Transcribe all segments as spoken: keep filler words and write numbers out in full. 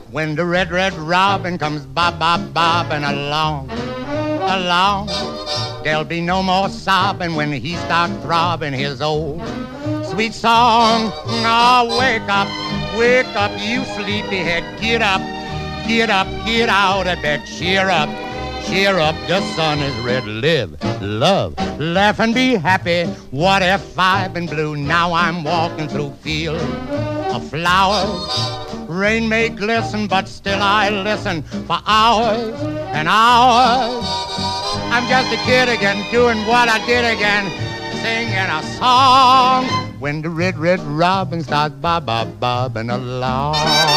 when the red, red robin comes bob, bob, bobbing along, along. There'll be no more sobbing when he starts throbbing his old sweet song. Oh, wake up, wake up, you sleepyhead. Get up, get up, get out of bed. Cheer up, cheer up, the sun is red. Live, love, laugh and be happy. What if I've been blue? Now I'm walking through fields of flowers. Rain may glisten, but still I listen for hours and hours. I'm just a kid again, doing what I did again, singing a song when the red, red robin starts bob, bob, bobbing along.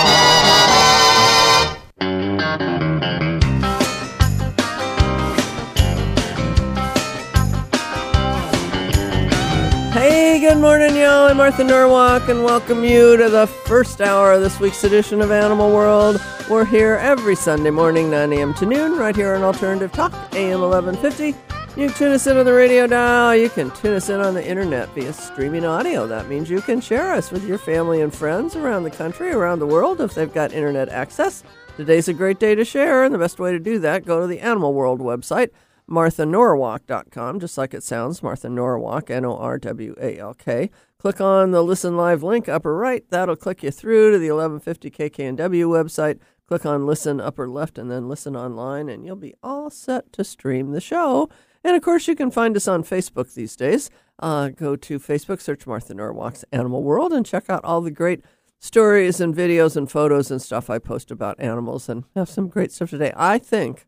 Hey, good morning, y'all. I'm Martha Norwalk, and welcome you to the first hour of this week's edition of Animal World. We're here every Sunday morning, nine a.m. to noon, right here on Alternative Talk, A M eleven fifty. You can tune us in on the radio dial. You can tune us in on the internet via streaming audio. That means you can share us with your family and friends around the country, around the world, if they've got internet access. Today's a great day to share, and the best way to do that, go to the Animal World website, martha norwalk dot com, just like it sounds, Martha Norwalk, N O R W A L K. Click on the Listen Live link, upper right. That'll click you through to the eleven fifty K K N W website. Click on Listen, upper left, and then Listen Online, and you'll be all set to stream the show. And, of course, you can find us on Facebook these days. Uh, go to Facebook, search Martha Norwalk's Animal World, and check out all the great stories and videos and photos and stuff I post about animals, and have some great stuff today. I think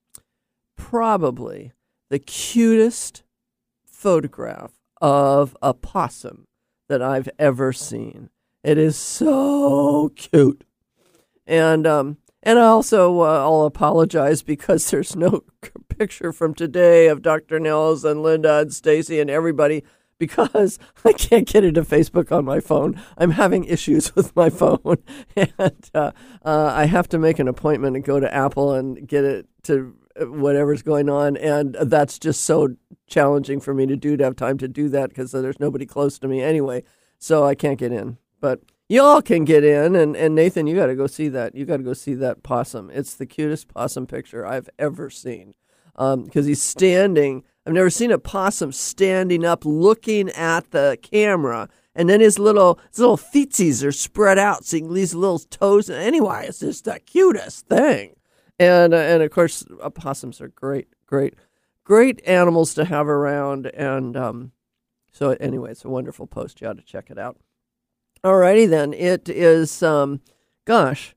probably the cutest photograph of a possum that I've ever seen. It is so cute. And um, and also uh, I'll apologize because there's no picture from today of Doctor Nels and Linda and Stacy and everybody, because I can't get into Facebook on my phone. I'm having issues with my phone, and uh, uh, I have to make an appointment and go to Apple and get it to whatever's going on, and that's just so challenging for me to do, to have time to do that, because there's nobody close to me anyway, so I can't get in. But y'all can get in, and, and Nathan, you got to go see that. You got to go see that possum. It's the cutest possum picture I've ever seen, um, because he's standing. I've never seen a possum standing up looking at the camera, and then his little his little feetsies are spread out, so these little toes. Anyway, it's just the cutest thing. And, uh, and of course, opossums are great, great, great animals to have around. And um, so anyway, it's a wonderful post. You ought to check it out. All righty then. It is, um, gosh,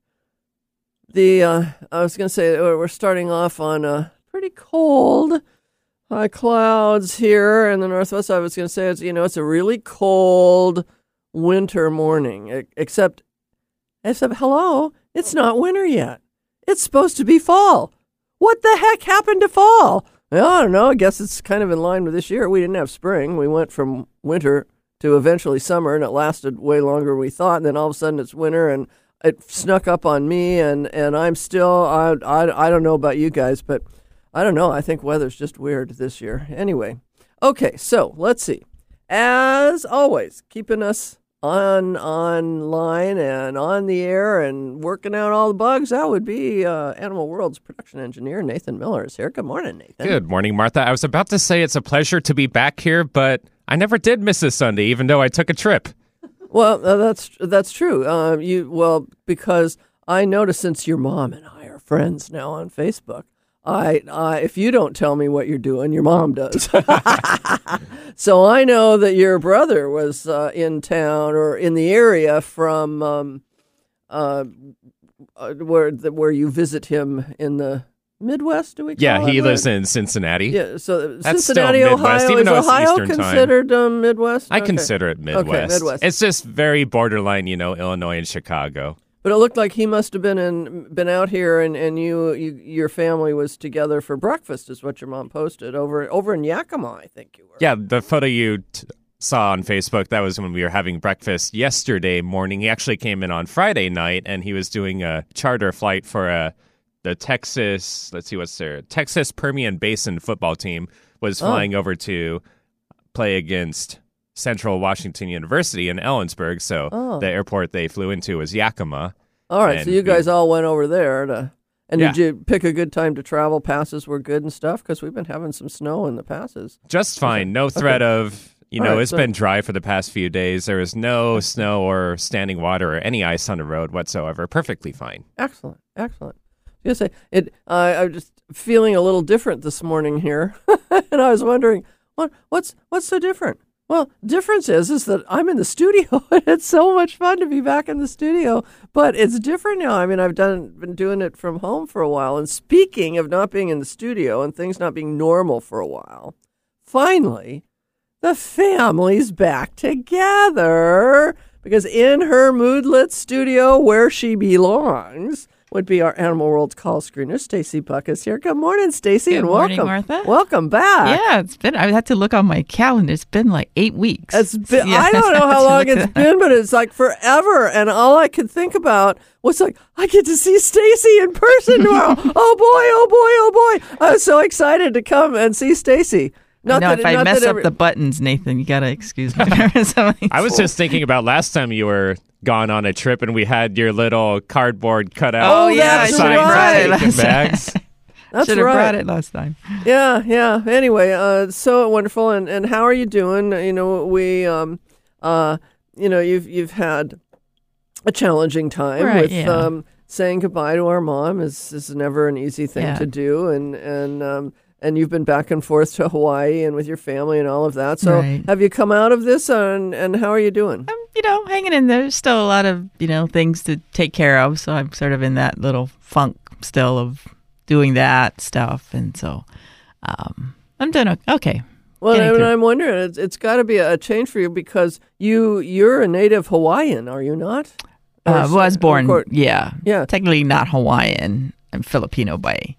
the uh, I was going to say we're starting off on a pretty cold, high clouds here in the Northwest. I was going to say, it's, you know, it's a really cold winter morning, except, except, hello, it's not winter yet. It's supposed to be fall. What the heck happened to fall? Well, I don't know. I guess it's kind of in line with this year. We didn't have spring. We went from winter to eventually summer, and it lasted way longer than we thought. And then all of a sudden it's winter, and it snuck up on me, and, and I'm still, I, I, I don't know about you guys, but I don't know. I think weather's just weird this year. Anyway, okay, so let's see. As always, keeping us on online and on the air and working out all the bugs, that would be uh, Animal World's production engineer, Nathan Miller, is here. Good morning, Nathan. Good morning, Martha. I was about to say it's a pleasure to be back here, but I never did miss a Sunday, even though I took a trip. Well, uh, that's that's true. Uh, you well, because I noticed since your mom and I are friends now on Facebook, I, I if you don't tell me what you're doing, your mom does. So I know that your brother was uh, in town or in the area from um, uh, uh, where the, where you visit him in the Midwest. Do we? Call yeah, he it? lives in Cincinnati. Yeah, so That's Cincinnati, still Midwest, Ohio. even Is though it's Ohio Eastern considered um, Midwest? I Okay. consider it Midwest. Okay, Midwest. It's just very borderline, you know, Illinois and Chicago. But it looked like he must have been in, been out here, and, and you, you your family was together for breakfast, is what your mom posted over over in Yakima, I think you were. Yeah, the photo you t- saw on Facebook, that was when we were having breakfast yesterday morning. He actually came in on Friday night, and he was doing a charter flight for a the Texas. Let's see what's there. Texas Permian Basin football team was flying oh. over to play against Central Washington University in Ellensburg, so oh. the airport they flew into was Yakima, All right, And so you we- guys all went over there to, and Yeah. did you pick a good time to travel? Passes were good and stuff because we've been having some snow in the passes. Just fine. No threat of, you know, All right, it's so- been dry for the past few days. There is no snow or standing water or any ice on the road whatsoever. Perfectly fine. Excellent, excellent. I was gonna say it. Uh, I'm just feeling a little different this morning here, and I was wondering what what's what's so different. Well, difference is is that I'm in the studio, and it's so much fun to be back in the studio. But it's different now. I mean, I've done been doing it from home for a while. And speaking of not being in the studio and things not being normal for a while, finally, the family's back together because in her moodlet studio where she belongs would be our Animal World call screener, Stacy Buck is here. Good morning, Stacy, Good and morning, welcome, Martha. welcome back. Yeah, it's been. I had to look on my calendar. It's been like eight weeks. It's been, Yeah, I don't know had how to long look it's at that. been, but it's like forever. And all I could think about was like, I get to see Stacy in person tomorrow. oh boy, oh boy, oh boy! I was so excited to come and see Stacy. Not no, that, if I not mess that up every- the buttons, Nathan, you gotta excuse me. Something- I was just thinking about last time you were gone on a trip and we had your little cardboard cutout. Oh, yeah, uh, that's sign right. for taking bags. That's should have right. brought it last time. Yeah, yeah. Anyway, uh, so wonderful. And, and how are you doing? You know, we, um, uh, you know, you've you've had a challenging time Right, with yeah. um, saying goodbye to our mom. is is never an easy thing Yeah. to do, and and um, and you've been back and forth to Hawaii and with your family and all of that. So, Right. have you come out of this? And and how are you doing? I'm, you know, hanging in there. There's still a lot of, you know, things to take care of. So I'm sort of in that little funk still of doing that stuff. And so um, I'm doing o- okay. Well, Getting and through. I'm wondering, it's, it's got to be a change for you because you you're a native Hawaiian, are you not? Or Uh, was so- born, or- yeah. Yeah. Technically not Hawaiian. I'm Filipino by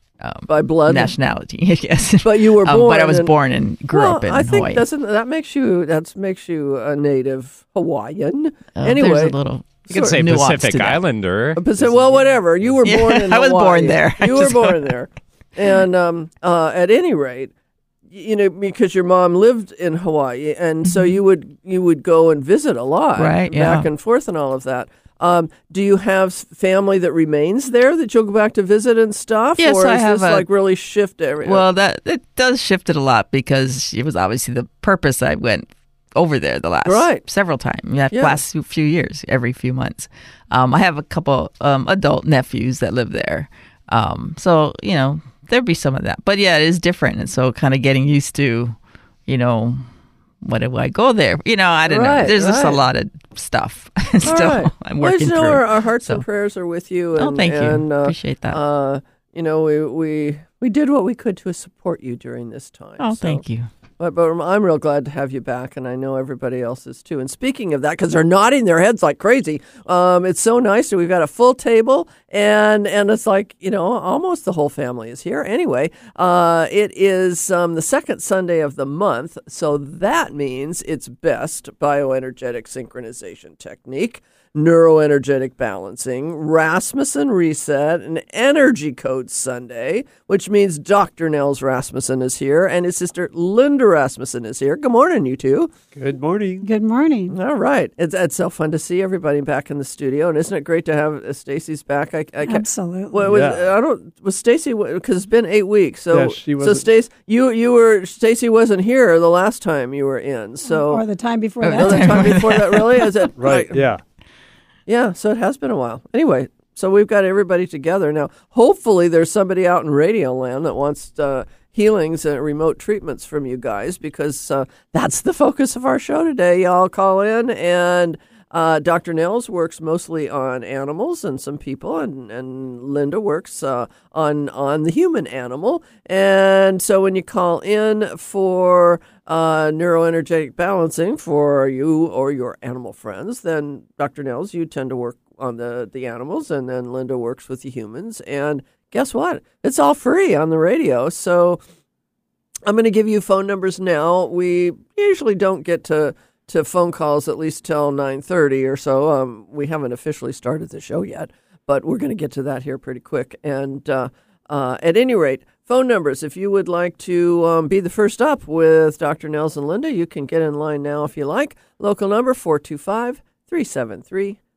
by blood. nationality, I guess. But you were Um, born. but I was in- born and grew well, up in I think Hawaii. doesn't that makes you that makes you a native Hawaiian. Uh, anyway, there's a little You could say nuance Pacific to that. Islander. but so- well, whatever. You were Yeah, born in I was Hawaii. born there. I You were just- born there, and um, uh, at any rate, y- you know, because your mom lived in Hawaii, and so you would you would go and visit a lot, Mm-hmm. Right, back yeah. and forth, and all of that. Um, do you have s- family that remains there that you'll go back to visit and stuff? Yes, or I is have this a- like really shift area? Well, that it does shift it a lot because it was obviously the purpose I went over there the last Right. several times. Yeah, Yeah. last few- few years, every few months. Um, I have a couple um, adult nephews that live there, um, so you know there'd be some of that. But yeah, it is different, and so kind of getting used to, you know, what do I go there? You know, I don't Right, know. There's just a right. lot of stuff All still right. I'm Well, working you know, through. Our, our hearts so. and prayers are with you. And, Oh, thank you. and, uh, Appreciate that. Uh, you know, we, we we did what we could to support you during this time. oh, so- thank you. But, but I'm real glad to have you back, and I know everybody else is too. And speaking of that, because they're nodding their heads like crazy, um, it's so nice that we've got a full table, and and it's like, you know, almost the whole family is here. Anyway, uh, it is um, the second Sunday of the month, so that means it's best bioenergetic synchronization technique, neuroenergetic balancing, Rasmussen Reset, and Energy Code Sunday, which means Doctor Nels Rasmussen is here, and his sister Linda Rasmussen is here. Good morning, you two. Good morning. Good morning. All right. It's, it's so fun to see everybody back in the studio, and isn't it great to have uh, Stacy's back? I, I can't- Absolutely. Well, was, Yeah. I don't. Was Stacy? Because it's been eight weeks. So, Yeah, she so wasn't- Stacy, you you were Stacy wasn't here the last time you were in. So, or the time before Oh, that. oh, the time before that, really? Is it Right. Yeah. Yeah, so it has been a while. Anyway, so we've got everybody together now. Hopefully, there's somebody out in Radio Land that wants uh, healings and remote treatments from you guys, because uh, that's the focus of our show today. Y'all call in, and uh, Doctor Nels works mostly on animals and some people, and, and Linda works uh, on on the human animal. And so when you call in for uh, neuroenergetic balancing for you or your animal friends, then Doctor Nels, you tend to work on the, the animals, and then Linda works with the humans. And guess what? It's all free on the radio. So I'm going to give you phone numbers now. We usually don't get to, to phone calls at least till nine thirty or so. Um, we haven't officially started the show yet, but we're going to get to that here pretty quick. And uh, uh, at any rate, phone numbers, if you would like to um, be the first up with Doctor Nels and Linda, you can get in line now if you like. Local number four two five, three seven three,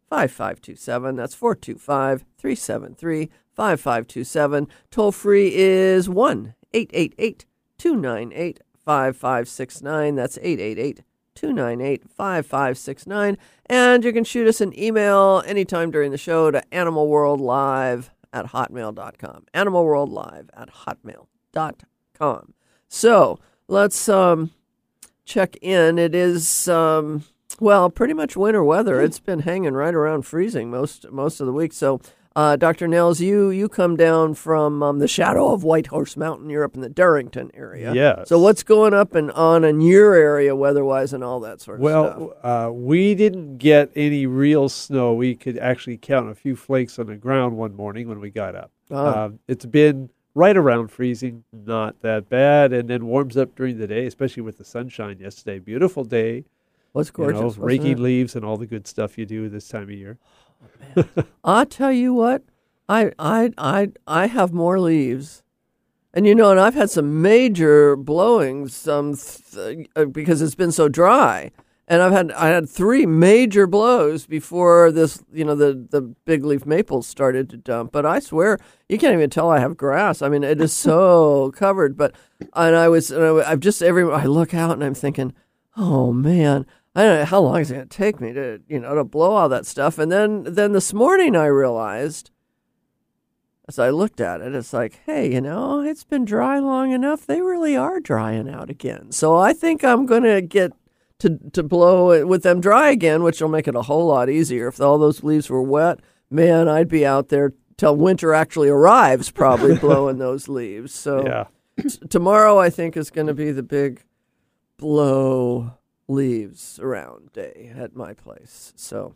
five five two seven. That's four two five, three seven three, five five two seven. Toll free is one eight eight eight, two nine eight, five five six nine. That's eight eight eight, two nine eight, five five six nine. And you can shoot us an email anytime during the show to animalworldlive at hotmail dot com. animalworldlive at hotmail dot com. So let's um, check in. It is, um, well, pretty much winter weather. It's been hanging right around freezing most most of the week. So, uh, Doctor Nels, you you come down from um, the shadow of White Horse Mountain. You're up in the Darrington area. Yes. So what's going up and on in your area weather-wise and all that sort of well, stuff? Well, uh, we didn't get any real snow. We could actually count a few flakes on the ground one morning when we got up. Ah. Uh, it's been right around freezing, not that bad, and then warms up during the day, especially with the sunshine yesterday. Beautiful day. What's gorgeous? You know, wasn't raking it? leaves and all the good stuff you do this time of year. I'll tell you what, I I I I have more leaves, and you know, and I've had some major blowings, um, th- uh, because it's been so dry, and I've had I had three major blows before this, you know, the the big leaf maples started to dump. But I swear, you can't even tell I have grass. I mean, it is so covered. But and I was, and I, I've just every I look out and I'm thinking, oh man. I don't know how long it's going to take me to, you know, to blow all that stuff. And then, then this morning I realized, as I looked at it, it's like, hey, you know, it's been dry long enough. They really are drying out again. So I think I'm going to get to to blow it with them dry again, which will make it a whole lot easier. If all those leaves were wet, man, I'd be out there till winter actually arrives, probably blowing those leaves. So Yeah. t- tomorrow I think is going to be the big blow leaves around day at my place. So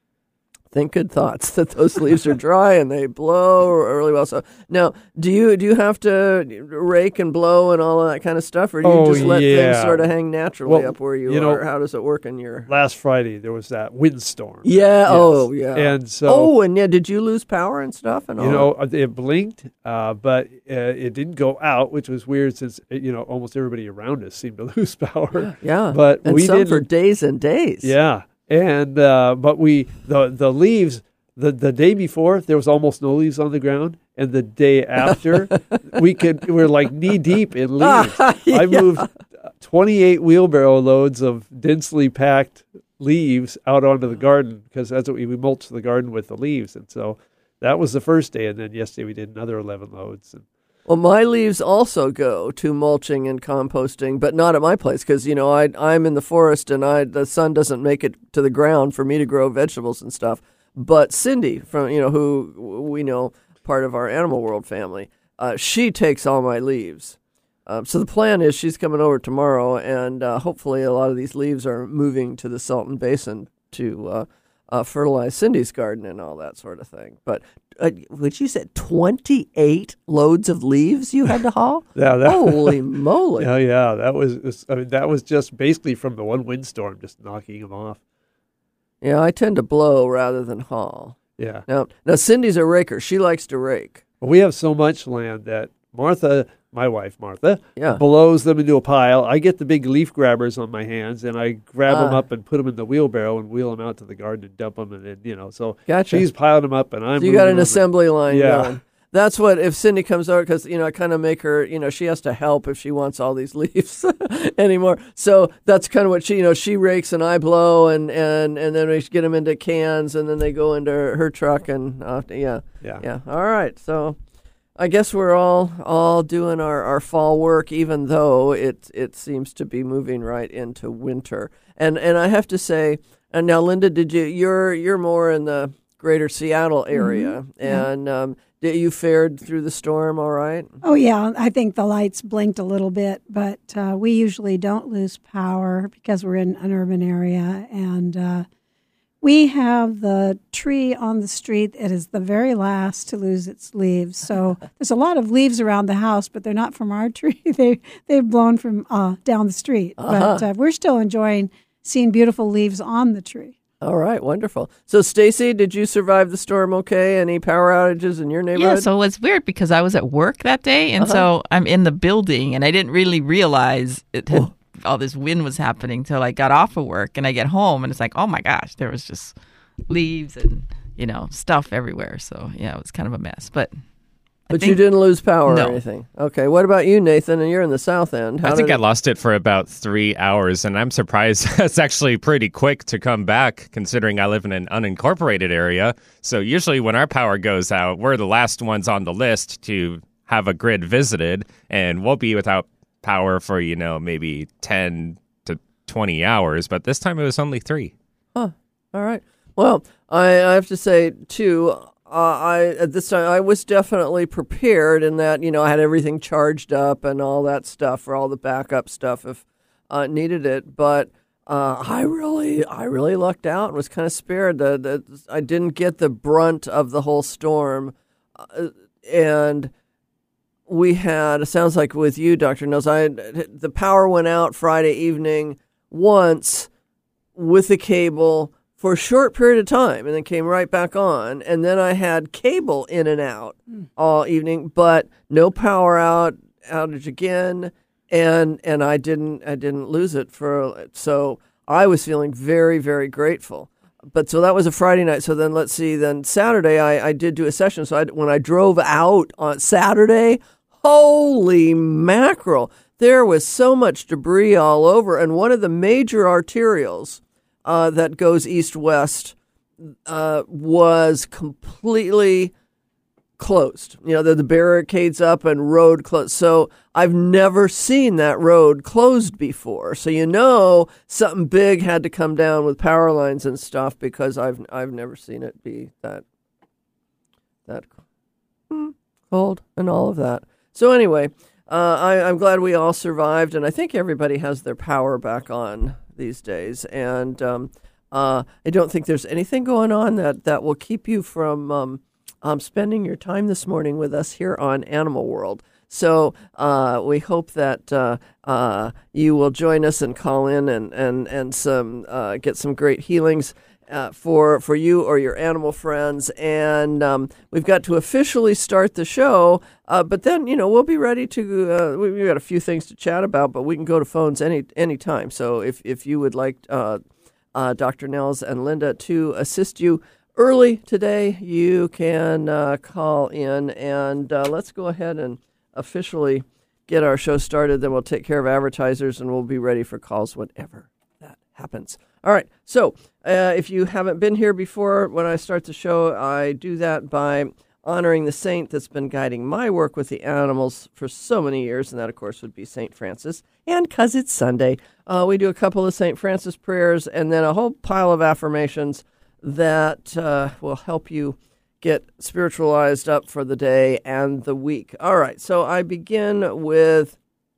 think good thoughts that those leaves are dry and they blow really well. So now, do you do you have to rake and blow and all of that kind of stuff, or do you Oh, just let yeah. things sort of hang naturally Well, up where you, you know, are? How does it work in your? Last Friday, there was that windstorm. Yeah. Yes. Oh, yeah. And so, oh, and yeah, did you lose power and stuff and all? you know, it blinked, uh, but uh, it didn't go out, which was weird since, you know, almost everybody around us seemed to lose power. yeah, But and we some didn't. for days and days. Yeah. And, uh, but we, the, the leaves, the, the day before, there was almost no leaves on the ground. And the day after, we could, we were like knee deep in leaves. Yeah. I moved twenty-eight wheelbarrow loads of densely packed leaves out onto the garden because that's what we, we mulched the garden with, the leaves. And so that was the first day. And then yesterday we did another eleven loads. And Well, my leaves also go to mulching and composting, but not at my place because, you know, I, I'm in the forest and I the sun doesn't make it to the ground for me to grow vegetables and stuff. But Cindy, from you know, who we know, part of our Animal World family, uh, she takes all my leaves. Um, so the plan is she's coming over tomorrow, and uh, hopefully a lot of these leaves are moving to the Salton Basin to uh, uh, fertilize Cindy's garden and all that sort of thing. But uh, would you say twenty-eight loads of leaves you had to haul? yeah, that, Holy moly! yeah, yeah, that was, I mean, that was just basically from the one windstorm, just knocking them off. Yeah, I tend to blow rather than haul. Yeah. Now, now Cindy's a raker. She likes to rake. Well, we have so much land that Martha, my wife Martha, Yeah. blows them into a pile. I get the big leaf grabbers on my hands, and I grab them Ah. up and put them in the wheelbarrow and wheel them out to the garden and dump them. And then, you know, so Gotcha. she's piling them up, and I'm So you got moving an them. assembly line Yeah. going. That's what, if Cindy comes over, because, you know, I kind of make her, you know, she has to help if she wants all these leaves anymore. So that's kind of what she, you know, she rakes and I blow, and, and, and then we get them into cans, and then they go into her, her truck, and, uh, yeah. Yeah. Yeah. All right. So I guess we're all all doing our, our fall work, even though it it seems to be moving right into winter. And and I have to say, and now Linda, did you you're you're more in the greater Seattle area, Mm-hmm. Yeah. and um, did you fared through the storm all right? Oh, yeah. I think the lights blinked a little bit, but uh, we usually don't lose power because we're in an urban area. And uh, we have the tree on the street that is the very last to lose its leaves. So there's a lot of leaves around the house, but they're not from our tree. they, they've blown from uh, down the street. Uh-huh. But uh, we're still enjoying seeing beautiful leaves on the tree. All right, wonderful. So Stacy, did you survive the storm okay? Any power outages in your neighborhood? Yeah, so it's weird because I was at work that day, and Uh-huh. so I'm in the building, and I didn't really realize it had, all this wind was happening till I got off of work, and I get home, and it's like, oh my gosh, there was just leaves and, you know, stuff everywhere. So, yeah, it was kind of a mess. But But think, you didn't lose power no. or anything. Okay. What about you, Nathan? And you're in the south end. How I think did I lost it for about three hours, and I'm surprised it's actually pretty quick to come back, considering I live in an unincorporated area. So usually when our power goes out, we're the last ones on the list to have a grid visited, and we'll be without power for, you know, maybe ten to twenty hours. But this time it was only three. Huh. All right. Well, I, I have to say, too, Uh, I at this time I was definitely prepared in that, you know, I had everything charged up and all that stuff for all the backup stuff if uh, needed it. But uh, I really, I really lucked out and was kind of spared. That that I didn't get the brunt of the whole storm, uh, and we had. It sounds like with you, Doctor Nils, I the power went out Friday evening once with the cable for a short period of time, and then came right back on. And then I had cable in and out mm. all evening, but no power out outage again, and and I didn't I didn't lose it for. So I was feeling very very grateful. But so that was a Friday night. So then let's see. Then Saturday I, I did do a session. So I, when I drove out on Saturday, holy mackerel! There was so much debris all over, and one of the major arterials Uh, that goes east-west uh, was completely closed. You know, the, the barricades up and road closed. So I've never seen that road closed before. So you know something big had to come down with power lines and stuff, because I've I've never seen it be that that cold and all of that. So anyway, uh, I, I'm glad we all survived, and I think everybody has their power back on these days, and um, uh, I don't think there's anything going on that, that will keep you from um, um, spending your time this morning with us here on Animal World. So uh, we hope that uh, uh, you will join us and call in and and and some uh, get some great healings uh, for for you or your animal friends. And um, we've got to officially start the show, uh, but then you know we'll be ready to. Uh, we've got a few things to chat about, but we can go to phones any any time. So if if you would like uh, uh, Doctor Nels and Linda to assist you early today, you can uh, call in, and uh, let's go ahead and officially get our show started. Then we'll take care of advertisers, and we'll be ready for calls whenever that happens. All right. So uh, if you haven't been here before, when I start the show, I do that by honoring the saint that's been guiding my work with the animals for so many years, and that, of course, would be Saint Francis. And because it's Sunday, uh, we do a couple of Saint Francis prayers and then a whole pile of affirmations that uh, will help you get spiritualized up for the day and the week. All right, so I begin with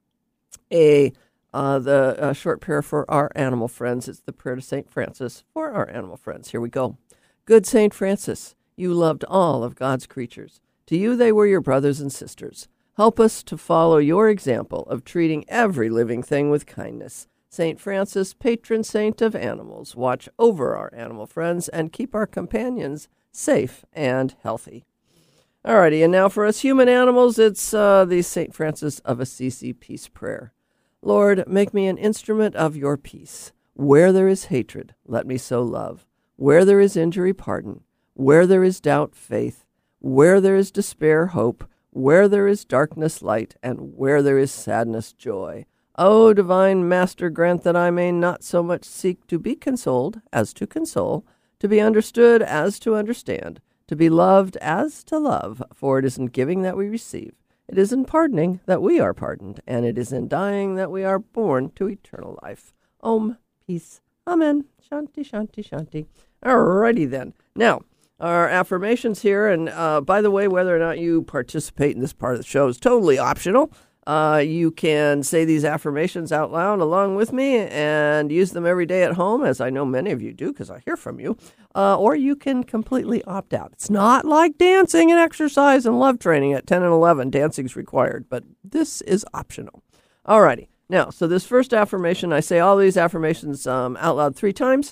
a uh, the uh, short prayer for our animal friends. It's the prayer to Saint Francis for our animal friends. Here we go. Good Saint Francis, you loved all of God's creatures. To you they were your brothers and sisters. Help us to follow your example of treating every living thing with kindness. Saint Francis, patron saint of animals, watch over our animal friends and keep our companions safe and healthy. Alrighty, and now for us human animals, it's uh, the Saint Francis of Assisi peace prayer. Lord, make me an instrument of your peace. Where there is hatred, let me sow love. Where there is injury, pardon. Where there is doubt, faith. Where there is despair, hope. Where there is darkness, light. And where there is sadness, joy. O divine Master, grant that I may not so much seek to be consoled as to console, to be understood as to understand, to be loved as to love, for it is in giving that we receive, it is in pardoning that we are pardoned, and it is in dying that we are born to eternal life. Om, peace, amen, shanti, shanti, shanti. Alrighty then. Now, our affirmations here, and uh, by the way, whether or not you participate in this part of the show is totally optional. Uh, you can say these affirmations out loud along with me and use them every day at home, as I know many of you do because I hear from you. Uh, or you can completely opt out. It's not like dancing and exercise and love training at ten and eleven. Dancing's required, but this is optional. Alrighty. Now, so this first affirmation, I say all these affirmations um, out loud three times.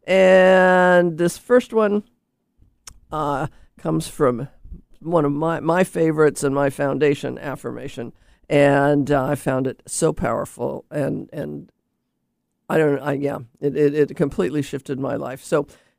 And this first one uh, comes from one of my, my favorites and my foundation affirmation. And uh, I found it so powerful, and and I don't, I yeah, it, it it completely shifted my life. So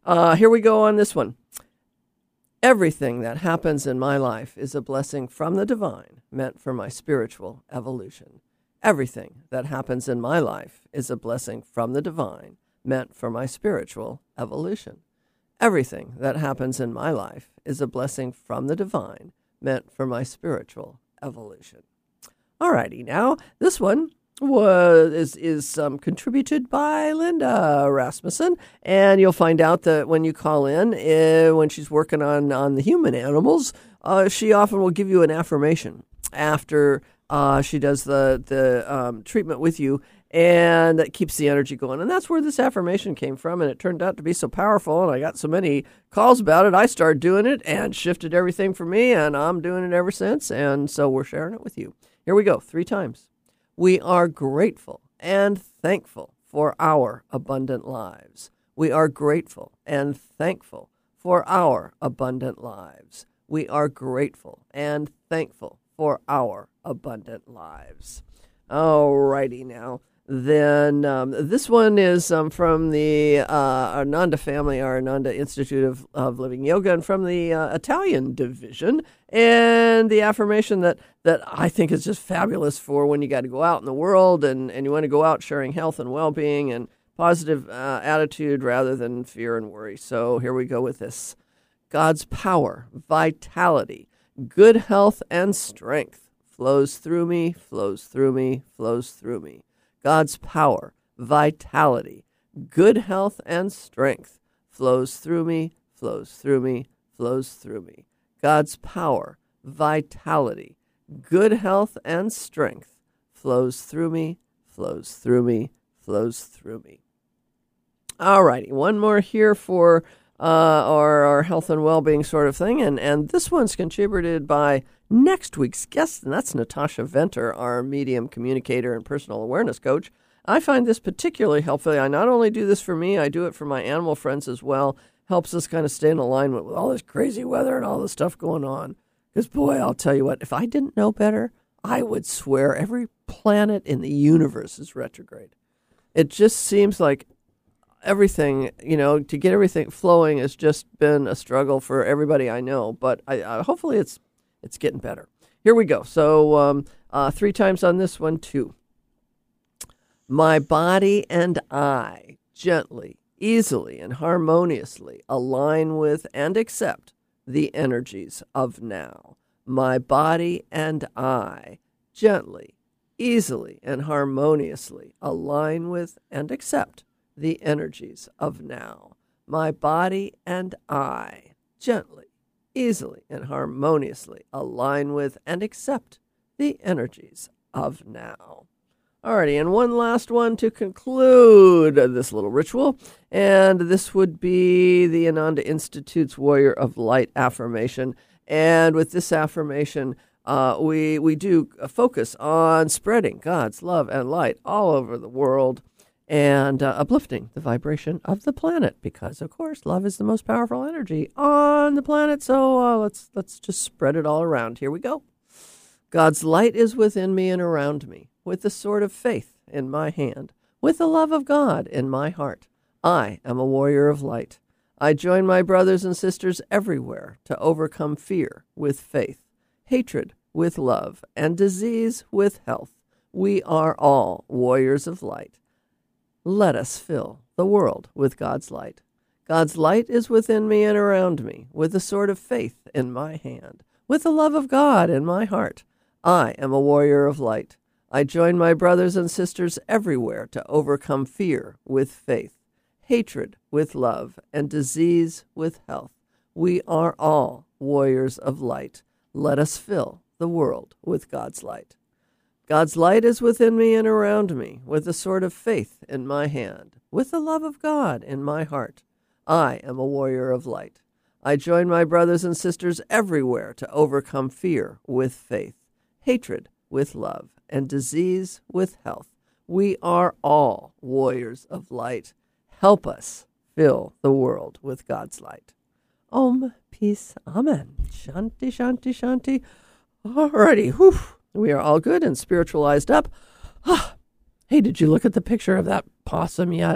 Uh, here we go on this one. Everything that happens in my life is a blessing from the divine, meant for my spiritual evolution. Everything that happens in my life is a blessing from the divine, meant for my spiritual evolution. Everything that happens in my life is a blessing from the divine, meant for my spiritual evolution. All righty, now this one was is is um, contributed by Linda Rasmussen, and you'll find out that when you call in, uh, when she's working on on the human animals, uh, she often will give you an affirmation after uh, she does the the um, treatment with you, and that keeps the energy going. And that's where this affirmation came from, and it turned out to be so powerful, and I got so many calls about it, I started doing it and shifted everything for me, and I'm doing it ever since, and so we're sharing it with you. Here we go, three times. We are grateful and thankful for our abundant lives. We are grateful and thankful for our abundant lives. We are grateful and thankful for our abundant lives. All righty now. Then um, this one is um, from the uh, Ananda family, our Ananda Institute of, of Living Yoga, and from the uh, Italian division. And the affirmation that, that I think is just fabulous for when you got to go out in the world and, and you want to go out sharing health and well-being and positive uh, attitude rather than fear and worry. So here we go with this. God's power, vitality, good health, and strength flows through me, flows through me, flows through me. God's power, vitality, good health, and strength flows through me, flows through me, flows through me. God's power, vitality, good health, and strength flows through me, flows through me, flows through me. All righty, one more here for uh, our, our health and well-being sort of thing, and, and this one's contributed by next week's guest, and that's Natasha Venter, our medium communicator and personal awareness coach. I find this particularly helpful. I not only do this for me, I do it for my animal friends as well. Helps us kind of stay in alignment with all this crazy weather and all this stuff going on. Because, boy, I'll tell you what, if I didn't know better, I would swear every planet in the universe is retrograde. It just seems like everything, you know, to get everything flowing has just been a struggle for everybody I know. But I, I, hopefully it's it's getting better. Here we go. So um, uh, three times on this one, too. My body and I gently, easily, and harmoniously align with and accept the energies of now. My body and I gently, easily, and harmoniously align with and accept the energies of now. My body and I gently, easily, and harmoniously align with and accept the energies of now. Alrighty, and one last one to conclude this little ritual, and this would be the Ananda Institute's Warrior of Light affirmation. And with this affirmation, uh, we we do focus on spreading God's love and light all over the world and uh, uplifting the vibration of the planet, because, of course, love is the most powerful energy on the planet. So uh, let's let's just spread it all around. Here we go. God's light is within me and around me, with the sword of faith in my hand, with the love of God in my heart. I am a warrior of light. I join my brothers and sisters everywhere to overcome fear with faith, hatred with love, and disease with health. We are all warriors of light. Let us fill the world with God's light. God's light is within me and around me, with the sword of faith in my hand, with the love of God in my heart. I am a warrior of light. I join my brothers and sisters everywhere to overcome fear with faith, hatred with love, and disease with health. We are all warriors of light. Let us fill the world with God's light. God's light is within me and around me, with the sword of faith in my hand, with the love of God in my heart. I am a warrior of light. I join my brothers and sisters everywhere to overcome fear with faith, hatred with love, and disease with health. We are all warriors of light. Help us fill the world with God's light. Om, peace, amen. Shanti, shanti, shanti. Alrighty, whew. We are all good and spiritualized up. Ah. Hey, did you look at the picture of that possum yet?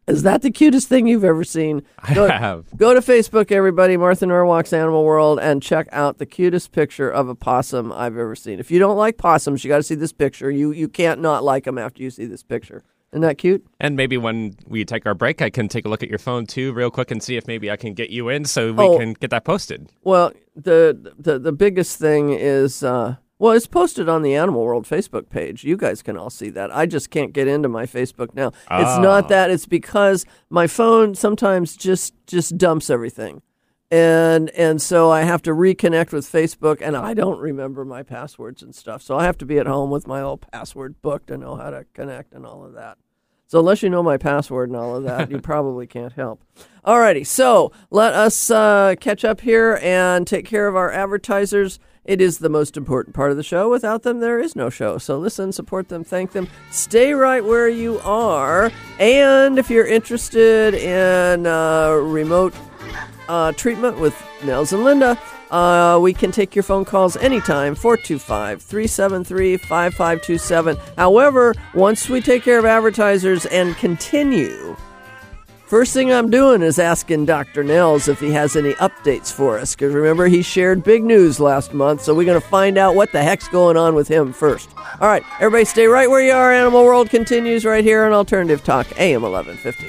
Is that the cutest thing you've ever seen? Go, I have. Go to Facebook, everybody, Martha Norwalk's Animal World, and check out the cutest picture of a possum I've ever seen. If you don't like possums, you got to see this picture. You you can't not like them after you see this picture. Isn't that cute? And maybe when we take our break, I can take a look at your phone too, real quick, and see if maybe I can get you in so we Oh. can get that posted. Well, the the the biggest thing is, uh, well, it's posted on the Animal World Facebook page. You guys can all see that. I just can't get into my Facebook now. It's Oh. not that. It's because my phone sometimes just just dumps everything. And and so I have to reconnect with Facebook, and I don't remember my passwords and stuff. So I have to be at home with my old password book to know how to connect and all of that. So unless you know my password and all of that, you probably can't help. Alrighty, so let us uh, catch up here and take care of our advertisers. It is the most important part of the show. Without them, there is no show. So listen, support them, thank them. Stay right where you are. And if you're interested in uh, remote uh, treatment with Nels and Linda, uh, we can take your phone calls anytime, four two five, three seven three, five five two seven. However, once we take care of advertisers and continue, first thing I'm doing is asking Doctor Nels if he has any updates for us. Because remember, he shared big news last month, so we're going to find out what the heck's going on with him first. All right, everybody stay right where you are. Animal World continues right here on Alternative Talk, A M eleven fifty.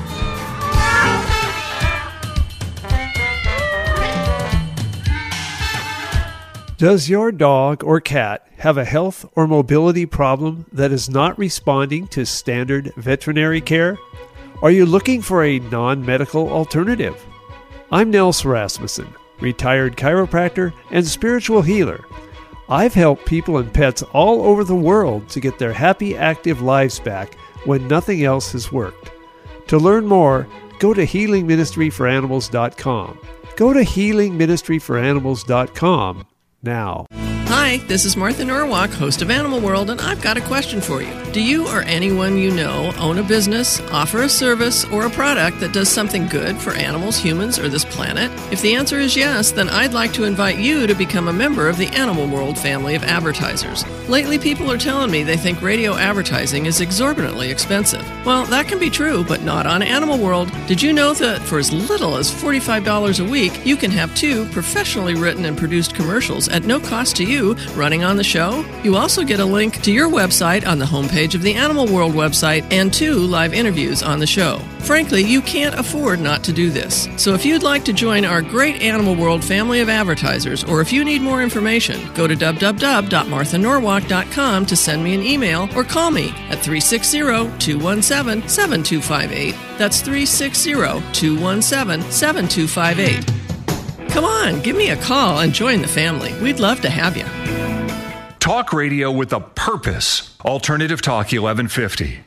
Does your dog or cat have a health or mobility problem that is not responding to standard veterinary care? Are you looking for a non-medical alternative? I'm Nels Rasmussen, retired chiropractor and spiritual healer. I've helped people and pets all over the world to get their happy, active lives back when nothing else has worked. To learn more, go to healing ministry for animals dot com. Go to healing ministry for animals dot com now. Hi, this is Martha Norwalk, host of Animal World, and I've got a question for you. Do you or anyone you know own a business, offer a service, or a product that does something good for animals, humans, or this planet? If the answer is yes, then I'd like to invite you to become a member of the Animal World family of advertisers. Lately, people are telling me they think radio advertising is exorbitantly expensive. Well, that can be true, but not on Animal World. Did you know that for as little as forty-five dollars a week, you can have two professionally written and produced commercials at no cost to you running on the show? You also get a link to your website on the homepage of the Animal World website and two live interviews on the show. Frankly, you can't afford not to do this. So if you'd like to join our great Animal World family of advertisers, or if you need more information, go to w w w dot martha norwalk dot com to send me an email or call me at three six zero, two one seven, seven two five eight. That's three six zero, two one seven, seven two five eight. Come on, give me a call and join the family. We'd love to have you. Talk radio with a purpose. Alternative Talk eleven fifty.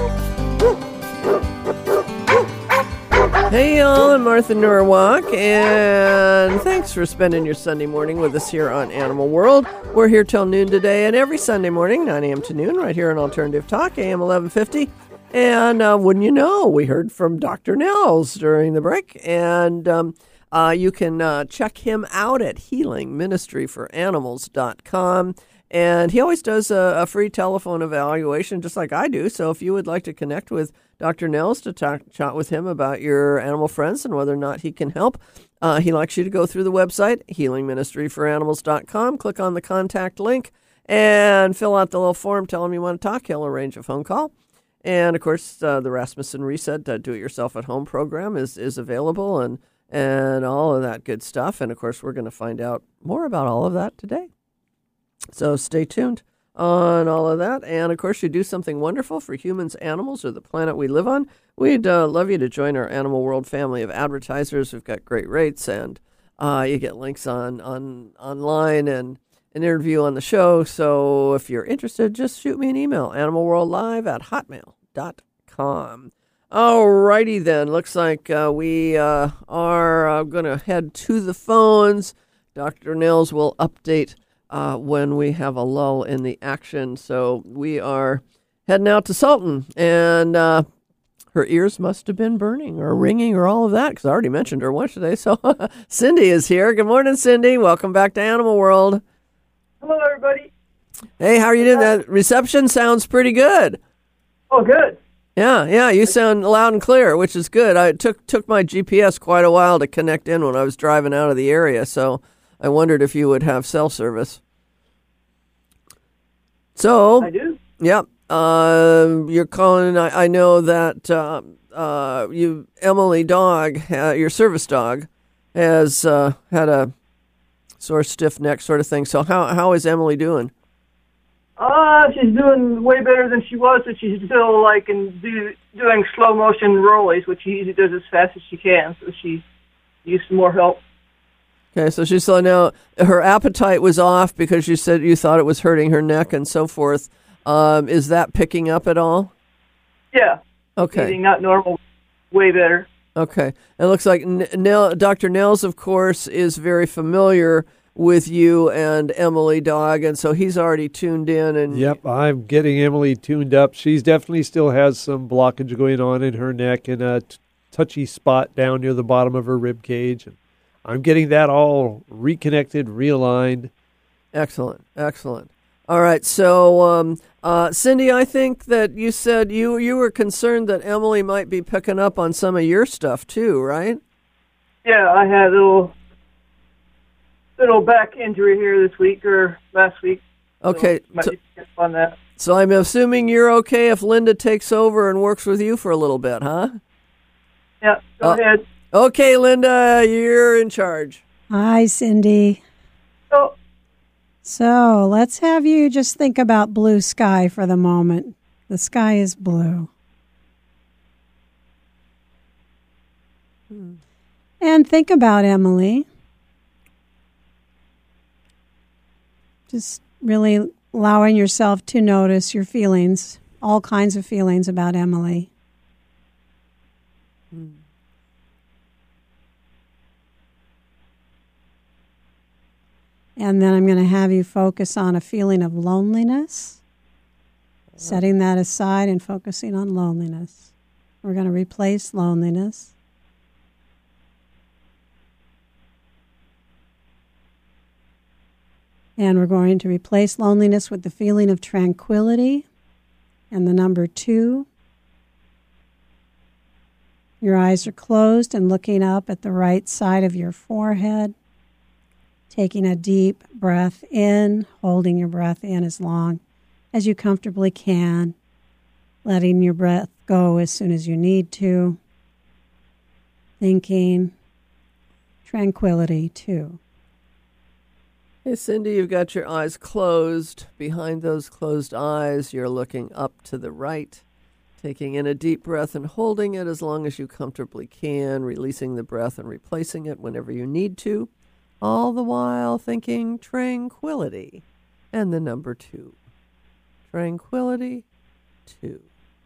Hey y'all, I'm Martha Norwalk, and thanks for spending your Sunday morning with us here on Animal World. We're here till noon today, and every Sunday morning, nine a.m. to noon, right here on Alternative Talk, A M eleven fifty. And uh, wouldn't you know, we heard from Doctor Nels during the break, and um, uh, you can uh, check him out at healing ministry for animals dot com. And he always does a, a free telephone evaluation, just like I do. So if you would like to connect with Doctor Nels to talk, chat with him about your animal friends and whether or not he can help, uh, he likes you to go through the website, healing ministry for animals dot com, click on the contact link, and fill out the little form. Tell him you want to talk. He'll arrange a phone call. And, of course, uh, the Rasmussen Reset uh, do-it-yourself-at-home program is, is available, and, and all of that good stuff. And, of course, we're going to find out more about all of that today. So stay tuned on all of that. And, of course, you do something wonderful for humans, animals, or the planet we live on. We'd uh, love you to join our Animal World family of advertisers. We've got great rates, and uh, you get links on, on online and an interview on the show. So if you're interested, just shoot me an email, animalworldlive at hotmail dot com. All righty then. Looks like uh, we uh, are uh, going to head to the phones. Doctor Nels will update Uh, when we have a lull in the action. So we are heading out to Sultan, and uh, her ears must have been burning or ringing or all of that, because I already mentioned her once today. So Cindy is here. Good morning, Cindy. Welcome back to Animal World. Hello, everybody. Hey, how are you doing? That reception sounds pretty good. Oh, good. Yeah, yeah, you sound loud and clear, which is good. I took took my G P S quite a while to connect in when I was driving out of the area, so I wondered if you would have cell service. So I do. Yep. Uh, you're calling. I, I know that uh, uh, you, Emily Dog, uh, your service dog, has uh, had a sore, stiff neck sort of thing. So how how is Emily doing? Uh, she's doing way better than she was, but she's still like in do, doing slow motion rollies, which she usually does as fast as she can. So she needs some more help. Okay, so she's so now her appetite was off because you said you thought it was hurting her neck and so forth. Um, is that picking up at all? Yeah. Okay. Eating not normal, way better. Okay. It looks like N- Nell, Doctor Nels, of course, is very familiar with you and Emily Dog, and so he's already tuned in. And Yep, I'm getting Emily tuned up. She's definitely still has some blockage going on in her neck and a t- touchy spot down near the bottom of her rib cage. And I'm getting that all reconnected, realigned. Excellent, excellent. All right, so um, uh, Cindy, I think that you said you you were concerned that Emily might be picking up on some of your stuff too, right? Yeah, I had a little little back injury here this week or last week. Okay, So might so, need to get on that. so I'm assuming you're okay if Linda takes over and works with you for a little bit, huh? Yeah, go Uh, ahead. Okay, Linda, you're in charge. Hi, Cindy. So, So let's have you just think about blue sky for the moment. The sky is blue. Hmm. And think about Emily. Just really allowing yourself to notice your feelings, all kinds of feelings about Emily. Hmm. And then I'm going to have you focus on a feeling of loneliness, setting that aside and focusing on loneliness. We're going to replace loneliness. And we're going to replace loneliness with the feeling of tranquility. And the number two. Your eyes are closed and looking up at the right side of your forehead. Taking a deep breath in, holding your breath in as long as you comfortably can. Letting your breath go as soon as you need to. Thinking tranquility too. Hey, Cindy, you've got your eyes closed. Behind those closed eyes, you're looking up to the right, taking in a deep breath and holding it as long as you comfortably can, releasing the breath and replacing it whenever you need to, all the while thinking tranquility. And the number two. Tranquility, two.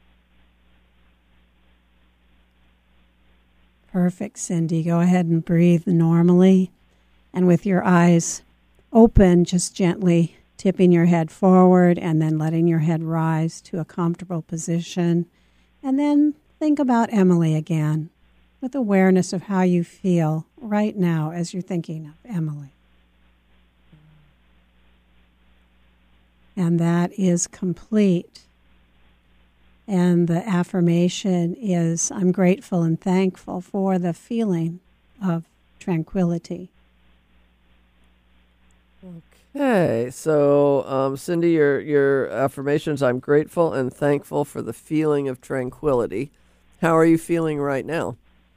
Perfect, Cindy. Go ahead and breathe normally. And with your eyes open, just gently tipping your head forward and then letting your head rise to a comfortable position. And then think about Emily again with awareness of how you feel right now as you're thinking of Emily. And that is complete. And the affirmation is, I'm grateful and thankful for the feeling of tranquility. Okay, so um, Cindy, your your affirmations, I'm grateful and thankful for the feeling of tranquility. How are you feeling right now?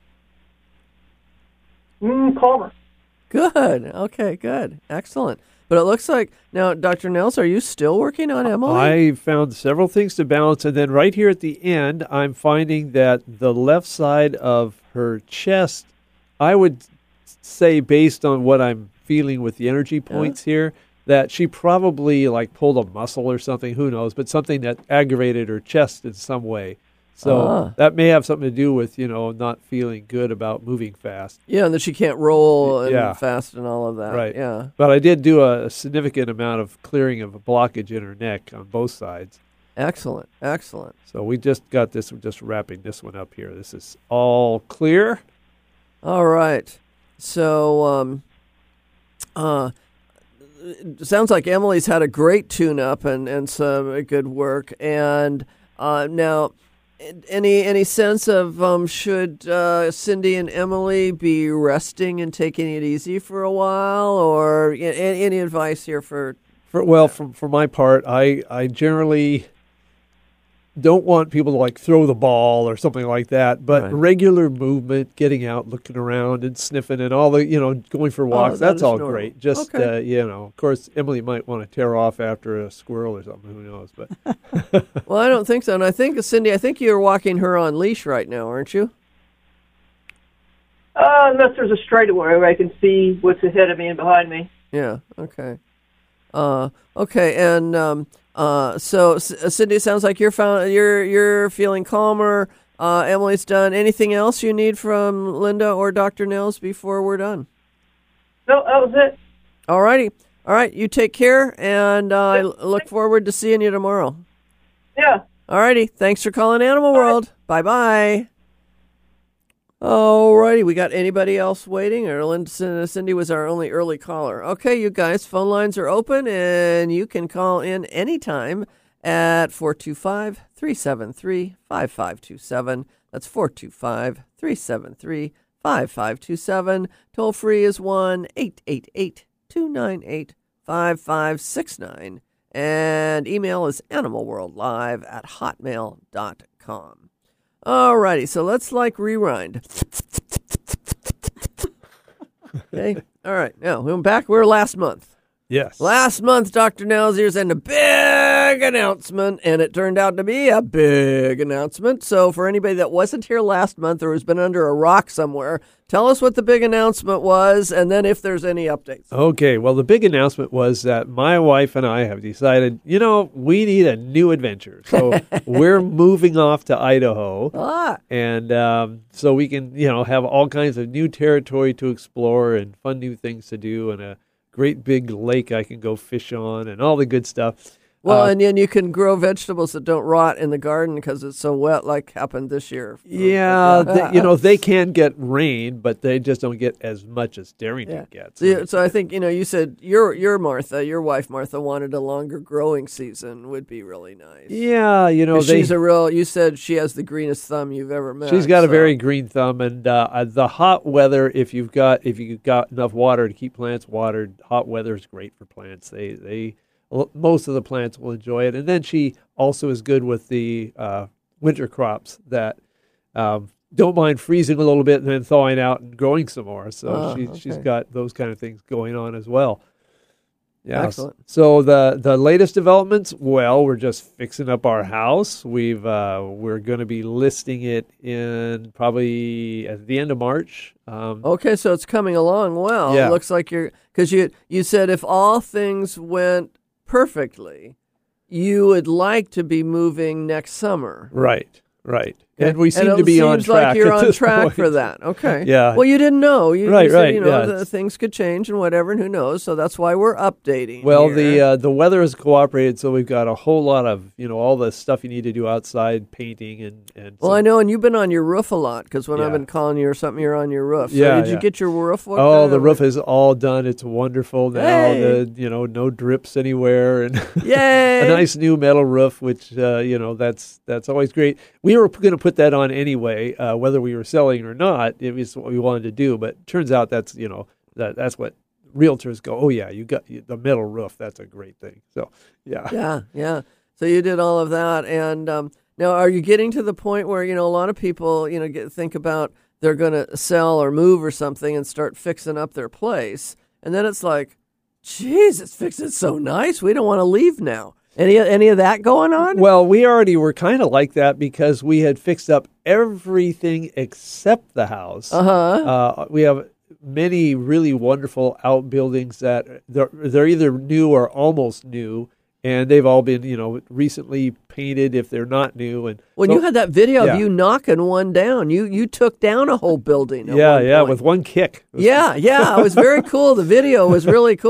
mm, calmer. Good. Okay, good. Excellent. But it looks like, now, Doctor Nels, are you still working on Emily? I found several things to balance, and then right here at the end, I'm finding that the left side of her chest, I would say based on what I'm feeling with the energy points yeah. here, that she probably like pulled a muscle or something, who knows, but something that aggravated her chest in some way. So ah. that may have something to do with, you know, not feeling good about moving fast. Yeah, and that she can't roll and yeah. fast and all of that. Right. Yeah. But I did do a significant amount of clearing of a blockage in her neck on both sides. Excellent. Excellent. So we just got this, we're just wrapping this one up here. This is all clear. All right. So, um, uh, it sounds like Emily's had a great tune-up and, and some good work. And uh, now, any any sense of um, should uh, Cindy and Emily be resting and taking it easy for a while, or any, any advice here for? For, well, for, for my part, I, I generally don't want people to like throw the ball or something like that, but Right. regular movement, getting out, looking around and sniffing and all the, you know, going for walks, Oh, that that's is all normal. great. Just, Okay. uh, you know, of course, Emily might want to tear off after a squirrel or something, who knows, but Well, I don't think so, and I think Cindy, I think you're walking her on leash right now, aren't you? Uh, unless there's a straightaway where I can see what's ahead of me and behind me. Yeah. Okay. Uh, okay, and um, uh, so C- Cindy, it sounds like you're found you're you're feeling calmer. Uh, Emily's done. Anything else you need from Linda or Doctor Nels before we're done? No, that was it. All righty. All right. You take care, and uh, I l- look forward to seeing you tomorrow. Yeah. All righty. Thanks for calling Animal World. Bye bye. All righty. We got anybody else waiting? Or Linda, Cindy was our only early caller. Okay, you guys, phone lines are open, and you can call in anytime at four two five, three seven three, five five two seven. That's four two five, three seven three, five five two seven. Toll free is one eight eight eight, two nine eight, five five six nine. And email is animalworldlive at hotmail dot com. Alrighty, so let's like rewind. Okay, all right. Now we're back. We're last month. yes. Last month, Doctor Nelsier's in a big announcement, and it turned out to be a big announcement. So for anybody that wasn't here last month or has been under a rock somewhere, tell us what the big announcement was, and then if there's any updates. Okay, well, the big announcement was that my wife and I have decided, you know, we need a new adventure. So we're moving off to Idaho. Ah, And um, so we can, you know, have all kinds of new territory to explore and fun new things to do and a great big lake I can go fish on and all the good stuff. well, Uh, and then you can grow vegetables that don't rot in the garden because it's so wet, like happened this year. Yeah, they, you know, they can get rain, but they just don't get as much as Darrington Yeah. gets. So, you- so I think, you know, you said your your Martha, your wife Martha, wanted a longer growing season would be really nice. Yeah, you know, 'Cause they, she's a real. You said she has the greenest thumb you've ever met. she's got a so- very green thumb, and uh, uh, the hot weather. If you've got if you've got enough water to keep plants watered, hot weather is great for plants. They they most of the plants will enjoy it, and then she also is good with the uh, winter crops that um, don't mind freezing a little bit and then thawing out and growing some more. So Ah, she, she's okay. got those kind of things going on as well. Yeah. Excellent. So the the latest developments, well, we're just fixing up our house. We've uh, we're going to be listing it in probably at the end of March. Um, Okay, so it's coming along well. Yeah. It looks like you're because you you said if all things went perfectly, you would like to be moving next summer. Right. Right. And we And seem it to be on seems track. like you're at on this track point. for that. Okay. Yeah. Well, you didn't know. You, Right, you said, right, You know, yeah, the, it's- things could change and whatever, and who knows? So that's why we're updating. Well, here. the uh, the weather has cooperated, so we've got a whole lot of you know all the stuff you need to do outside, painting and and. Well, some- I know, and you've been on your roof a lot because when I've Yeah. been calling you or something, you're on your roof. So Yeah, did you yeah. get your roof? What Oh, kind the of- roof is all done. It's wonderful now. Hey. The you know no drips anywhere, and Yay! a nice new metal roof, which uh, you know that's that's always great. We were going to put that on anyway, uh, whether we were selling or not. It was what we wanted to do, but turns out that's you know that that's what realtors go. Oh yeah, you got the metal roof. That's a great thing. So yeah, Yeah, yeah. So you did all of that, and um, now are you getting to the point where you know a lot of people you know get, think about they're going to sell or move or something and start fixing up their place, and then it's like, geez, it's fixed it so nice. We don't want to leave now. Any any of that going on? Well, we already were kind of like that because we had fixed up everything except the house. Uh-huh. Uh, we have many really wonderful outbuildings that they're, they're either new or almost new, and they've all been, you know, recently painted if they're not new. And When so- you had that video yeah. of you knocking one down, you you took down a whole building. At yeah, one yeah, point. with one kick. It was- Yeah, yeah, it was very cool. The video was really cool.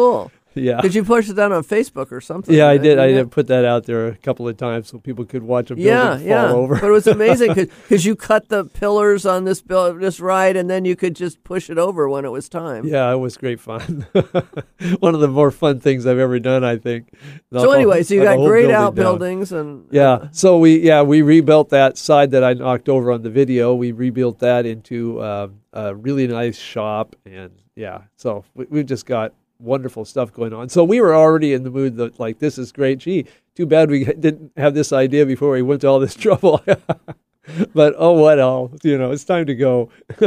Yeah. Did you push it down on Facebook or something? Yeah, I right? did. I Yeah. did put that out there a couple of times so people could watch a building Yeah, fall yeah. over. But it was amazing because you cut the pillars on this bill just right, and then you could just push it over when it was time. Yeah, it was great fun. One of the more fun things I've ever done, I think. The So whole- anyway, so you the got whole great building down. outbuildings and Yeah. So we yeah we rebuilt that side that I knocked over on the video. We rebuilt that into uh, a really nice shop, and yeah. So we, we've just got wonderful stuff going on. So we were already in the mood that like this is great. Gee, too bad we didn't have this idea before we went to all this trouble. But oh, what else? You know, it's time to go.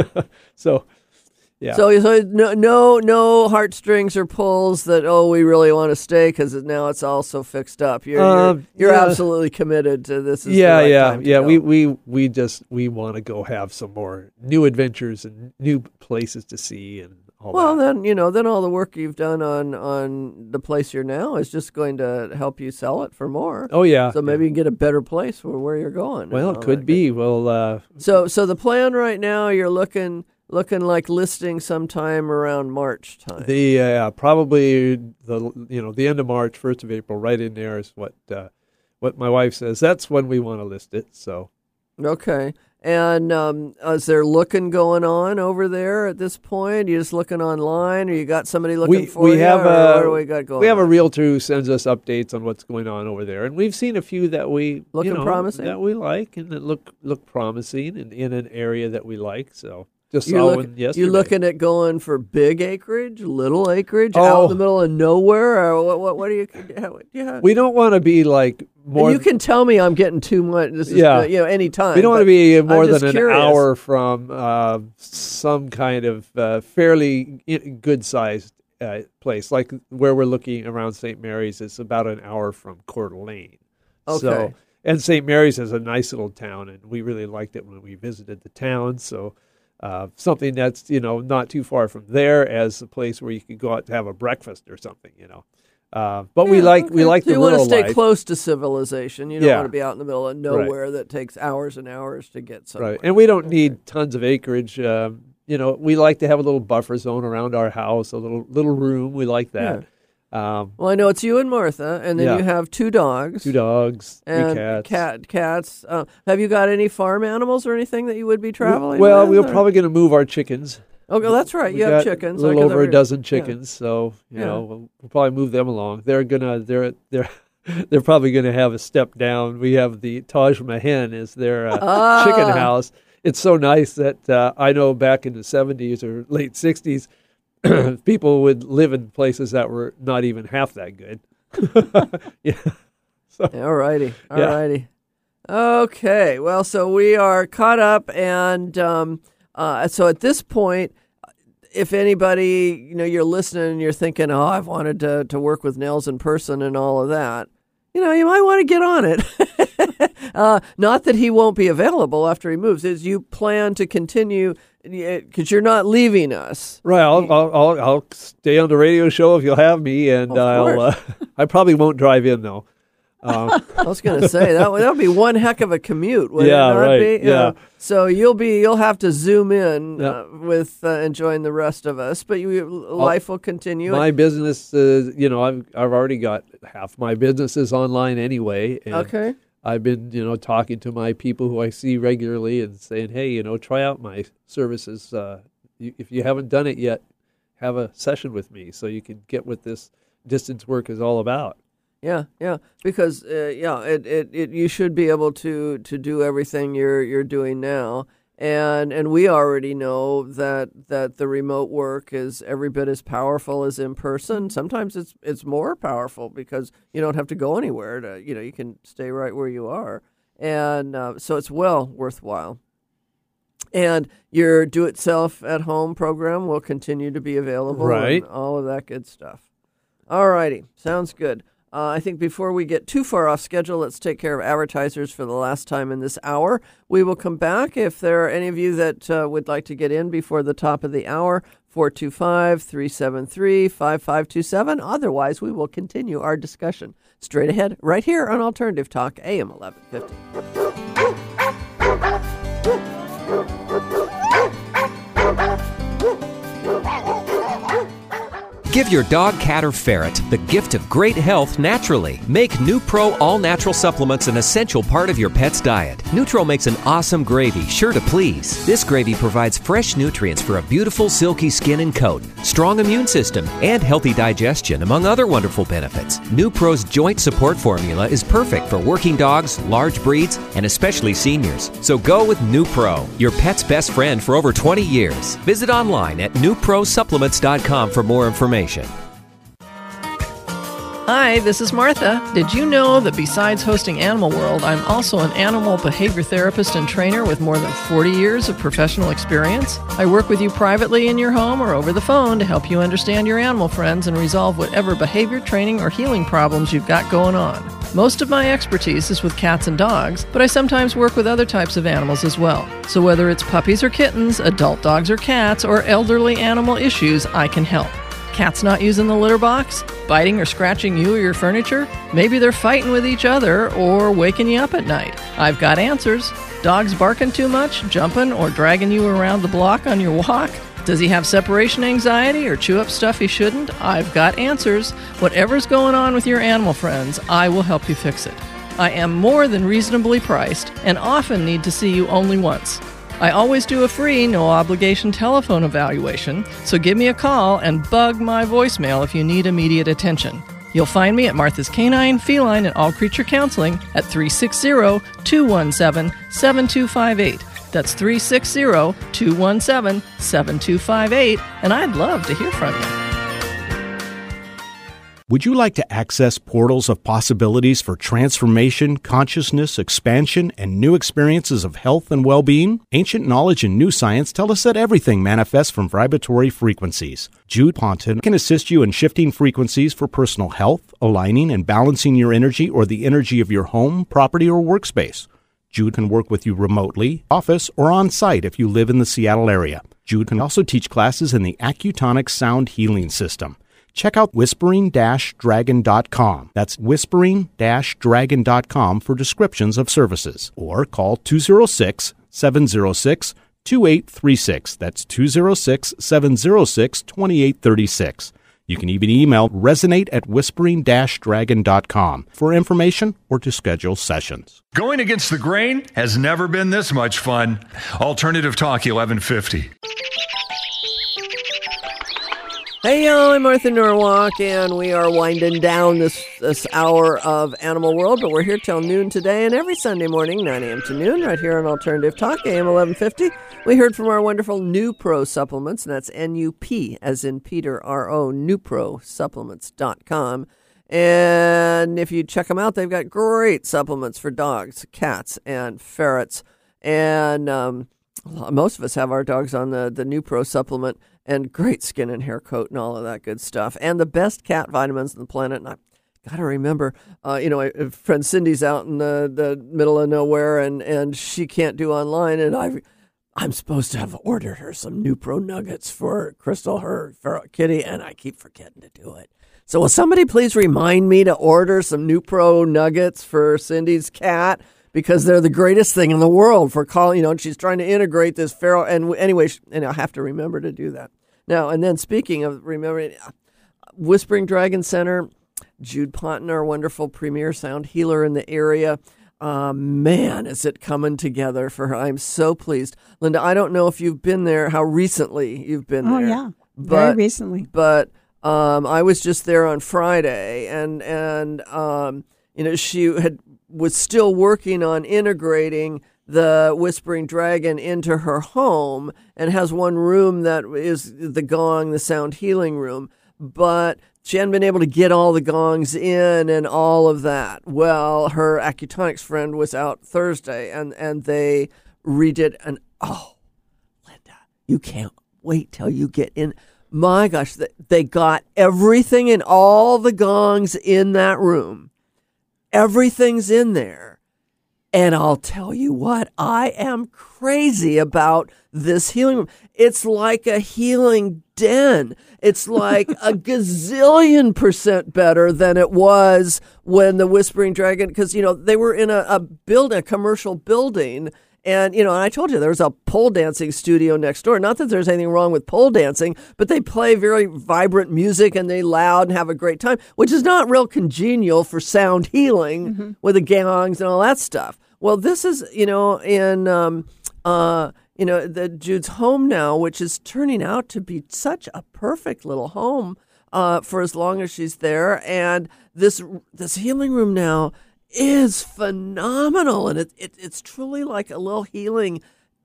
So. Yeah. So, so no, no, no heartstrings or pulls that. Oh, we really want to stay because now it's all so fixed up. You're Um, you're, you're yeah. absolutely committed to this. Is yeah, the right yeah, time to yeah. go. We, we we just we want to go have some more new adventures and new places to see and all Well, that. then you know, then all the work you've done on on the place you're now is just going to help you sell it for more. Oh yeah. So maybe you can get a better place for where you're going. Well, and it all could that be. Well, uh, good- So, so the plan right now, you're looking looking like listing sometime around March time. the uh, probably the you know the end of March, first of April, right in there is what uh, what my wife says. That's when we want to list it. So Okay. And um, is there looking going on over there at this point? You just looking online, or you got somebody looking we for we you? have or a what do we got going? we have a on? realtor who sends us updates on what's going on over there, and we've seen a few that we Looking you know, promising? that we like and that look look promising and in an area that we like. So just You're, saw look, one yesterday. you looking at going for big acreage, little acreage, out Oh. in the middle of nowhere, or what? What, what do you? How, yeah. We don't want to be like more. you can tell me I'm getting too much. This is Yeah. uh, you know any time. we don't want to but be I'm more just than an curious. hour from uh, some kind of uh, fairly good sized uh, place, like where we're looking around Saint Mary's. It's about an hour from Coeur d'Alene. Okay. So, and Saint Mary's is a nice little town, and we really liked it when we visited the town. So. Uh, something that's you know not too far from there as a place where you could go out to have a breakfast or something, you know. Uh, but we Yeah, like we okay. like so the you want rural to stay life. close to civilization. You don't Yeah. want to be out in the middle of nowhere that takes hours and hours to get somewhere. Right, and we don't need tons of acreage. Um, you know, we like to have a little buffer zone around our house, a little little room. We like that. Um, Well, I know it's you and Martha, and then Yeah. you have two dogs. two dogs, three and cats. Cat, cats. Uh, have you got any farm animals or anything that you would be traveling Well, with? we're or- probably going to move our chickens. Okay, that's right. We You have got chickens. A little Like, over a they're- dozen yeah. chickens, so you Yeah. know we'll, we'll probably move them along. They're gonna they're they're they're probably going to have a step down. We have the Taj Mahal is their uh, Ah. chicken house. It's so nice that uh, I know back in the seventies or late sixties, people would live in places that were not even half that good. yeah. So, All righty. All Yeah. righty. Okay. Well, so we are caught up, and um, uh, so at this point, if anybody, you know, you're listening and you're thinking, oh, I've wanted to, to work with Nels in person and all of that, you know, you might want to get on it. uh, not that he won't be available after he moves. Is you plan to continue because you're not leaving us. right, I'll, I'll I'll I'll stay on the radio show if you'll have me, and Of I'll uh, I probably won't drive in though. Um, I was going to say that would that would be one heck of a commute, would Yeah, it not right, be? You yeah. know, so you'll be you'll have to zoom in Yeah. uh, with uh, enjoying the rest of us, but you, life will continue. my business, uh, you know, I've I've already got half my business is online anyway. And okay. I've been, you know, talking to my people who I see regularly and saying, hey, you know, try out my services. Uh, you, if you haven't done it yet, have a session with me so you can get what this distance work is all about. Yeah, yeah, because uh, yeah, it, it, it you should be able to to do everything you're you're doing now, and and we already know that that the remote work is every bit as powerful as in person. Sometimes it's it's more powerful because you don't have to go anywhere. To you know you can stay right where you are, and uh, so it's well worthwhile. And your do-it-self at home program will continue to be available, Right. and all of that good stuff. All righty, sounds good. Uh, I think before we get too far off schedule, let's take care of advertisers for the last time in this hour. We will come back. If there are any of you that uh, would like to get in before the top of the hour, four two five, three seven three, five five two seven. Otherwise, we will continue our discussion straight ahead right here on Alternative Talk, A M eleven fifty. Give your dog, cat, or ferret the gift of great health naturally. Make NuPro all-natural supplements an essential part of your pet's diet. Nutro makes an awesome gravy, sure to please. This gravy provides fresh nutrients for a beautiful, silky skin and coat, strong immune system, and healthy digestion, among other wonderful benefits. NuPro's joint support formula is perfect for working dogs, large breeds, and especially seniors. So go with NuPro, your pet's best friend for over twenty years. Visit online at new pro supplements dot com for more information. Hi, this is Martha. Did you know that besides hosting Animal World, I'm also an animal behavior therapist and trainer with more than forty years of professional experience? I work with you privately in your home or over the phone to help you understand your animal friends and resolve whatever behavior, training, or healing problems you've got going on. Most of my expertise is with cats and dogs, but I sometimes work with other types of animals as well. So whether it's puppies or kittens, adult dogs or cats, or elderly animal issues, I can help. Cats not using the litter box? Biting or scratching you or your furniture? Maybe they're fighting with each other or waking you up at night. I've got answers. Dogs barking too much, jumping, or dragging you around the block on your walk? Does he have separation anxiety or chew up stuff he shouldn't? I've got answers. Whatever's going on with your animal friends, I will help you fix it. I am more than reasonably priced and often need to see you only once. I always do a free, no-obligation telephone evaluation, so give me a call and bug my voicemail if you need immediate attention. You'll find me at Martha's Canine, Feline, and All Creature Counseling at three six zero, two one seven, seven two five eight. That's three six zero, two one seven, seven two five eight, and I'd love to hear from you. Would you like to access portals of possibilities for transformation, consciousness, expansion, and new experiences of health and well-being? Ancient knowledge and new science tell us that everything manifests from vibratory frequencies. Jude Ponton can assist you in shifting frequencies for personal health, aligning and balancing your energy or the energy of your home, property, or workspace. Jude can work with you remotely, office, or on-site if you live in the Seattle area. Jude can also teach classes in the Accutonic Sound Healing System. Check out whispering dash dragon dot com. That's whispering dash dragon dot com for descriptions of services. Or call two oh six, seven oh six, two eight three six. That's two oh six, seven oh six, two eight three six. You can even email resonate at whispering dash dragon dot com for information or to schedule sessions. Going against the grain has never been this much fun. Alternative Talk eleven fifty. Hey, y'all, I'm Martha Norwalk, and we are winding down this, this hour of Animal World, but we're here till noon today, and every Sunday morning, nine a.m. to noon, right here on Alternative Talk, A M eleven fifty. We heard from our wonderful NuPro Supplements, and that's N U P, as in Peter, R O, new pro supplements dot com. And if you check them out, they've got great supplements for dogs, cats, and ferrets. And um, most of us have our dogs on the, the NuPro supplement, and great skin and hair coat and all of that good stuff. And the best cat vitamins on the planet. And I got to remember, uh, you know, my friend Cindy's out in the, the middle of nowhere, and, and she can't do online. And I, I'm supposed to have ordered her some NuPro nuggets for Crystal, her feral kitty, and I keep forgetting to do it. So will somebody please remind me to order some NuPro nuggets for Cindy's cat? Because they're the greatest thing in the world for calling, you know, and she's trying to integrate this feral. And anyway, and I have to remember to do that. Now, and then speaking of remembering, Whispering Dragon Center, Jude Ponton, our wonderful premier sound healer in the area. Uh, man, is it coming together for her. I'm so pleased. Linda, I don't know if you've been there, how recently you've been oh, there. Oh, yeah, but, very recently. But um, I was just there on Friday, and, and um, you know, she had was still working on integrating the Whispering Dragon into her home, and has one room that is the gong, the sound healing room, but she hadn't been able to get all the gongs in and all of that. Well, her Accutonics friend was out Thursday, and, and they redid, and oh, Linda, you can't wait till you get in. My gosh, they got everything and all the gongs in that room. Everything's in there. And I'll tell you what, I am crazy about this healing room. It's like a healing den. It's like a gazillion percent better than it was when the Whispering Dragon, because, you know, they were in a, a building, a commercial building, And, you know, and I told you there was a pole dancing studio next door. Not that there's anything wrong with pole dancing, but they play very vibrant music and they loud and have a great time, which is not real congenial for sound healing mm-hmm. with the gongs and all that stuff. Well, this is, you know, in, um, uh, you know, the Jude's home now, which is turning out to be such a perfect little home uh, for as long as she's there. And this this healing room now is phenomenal, and it, it it's truly like a little healing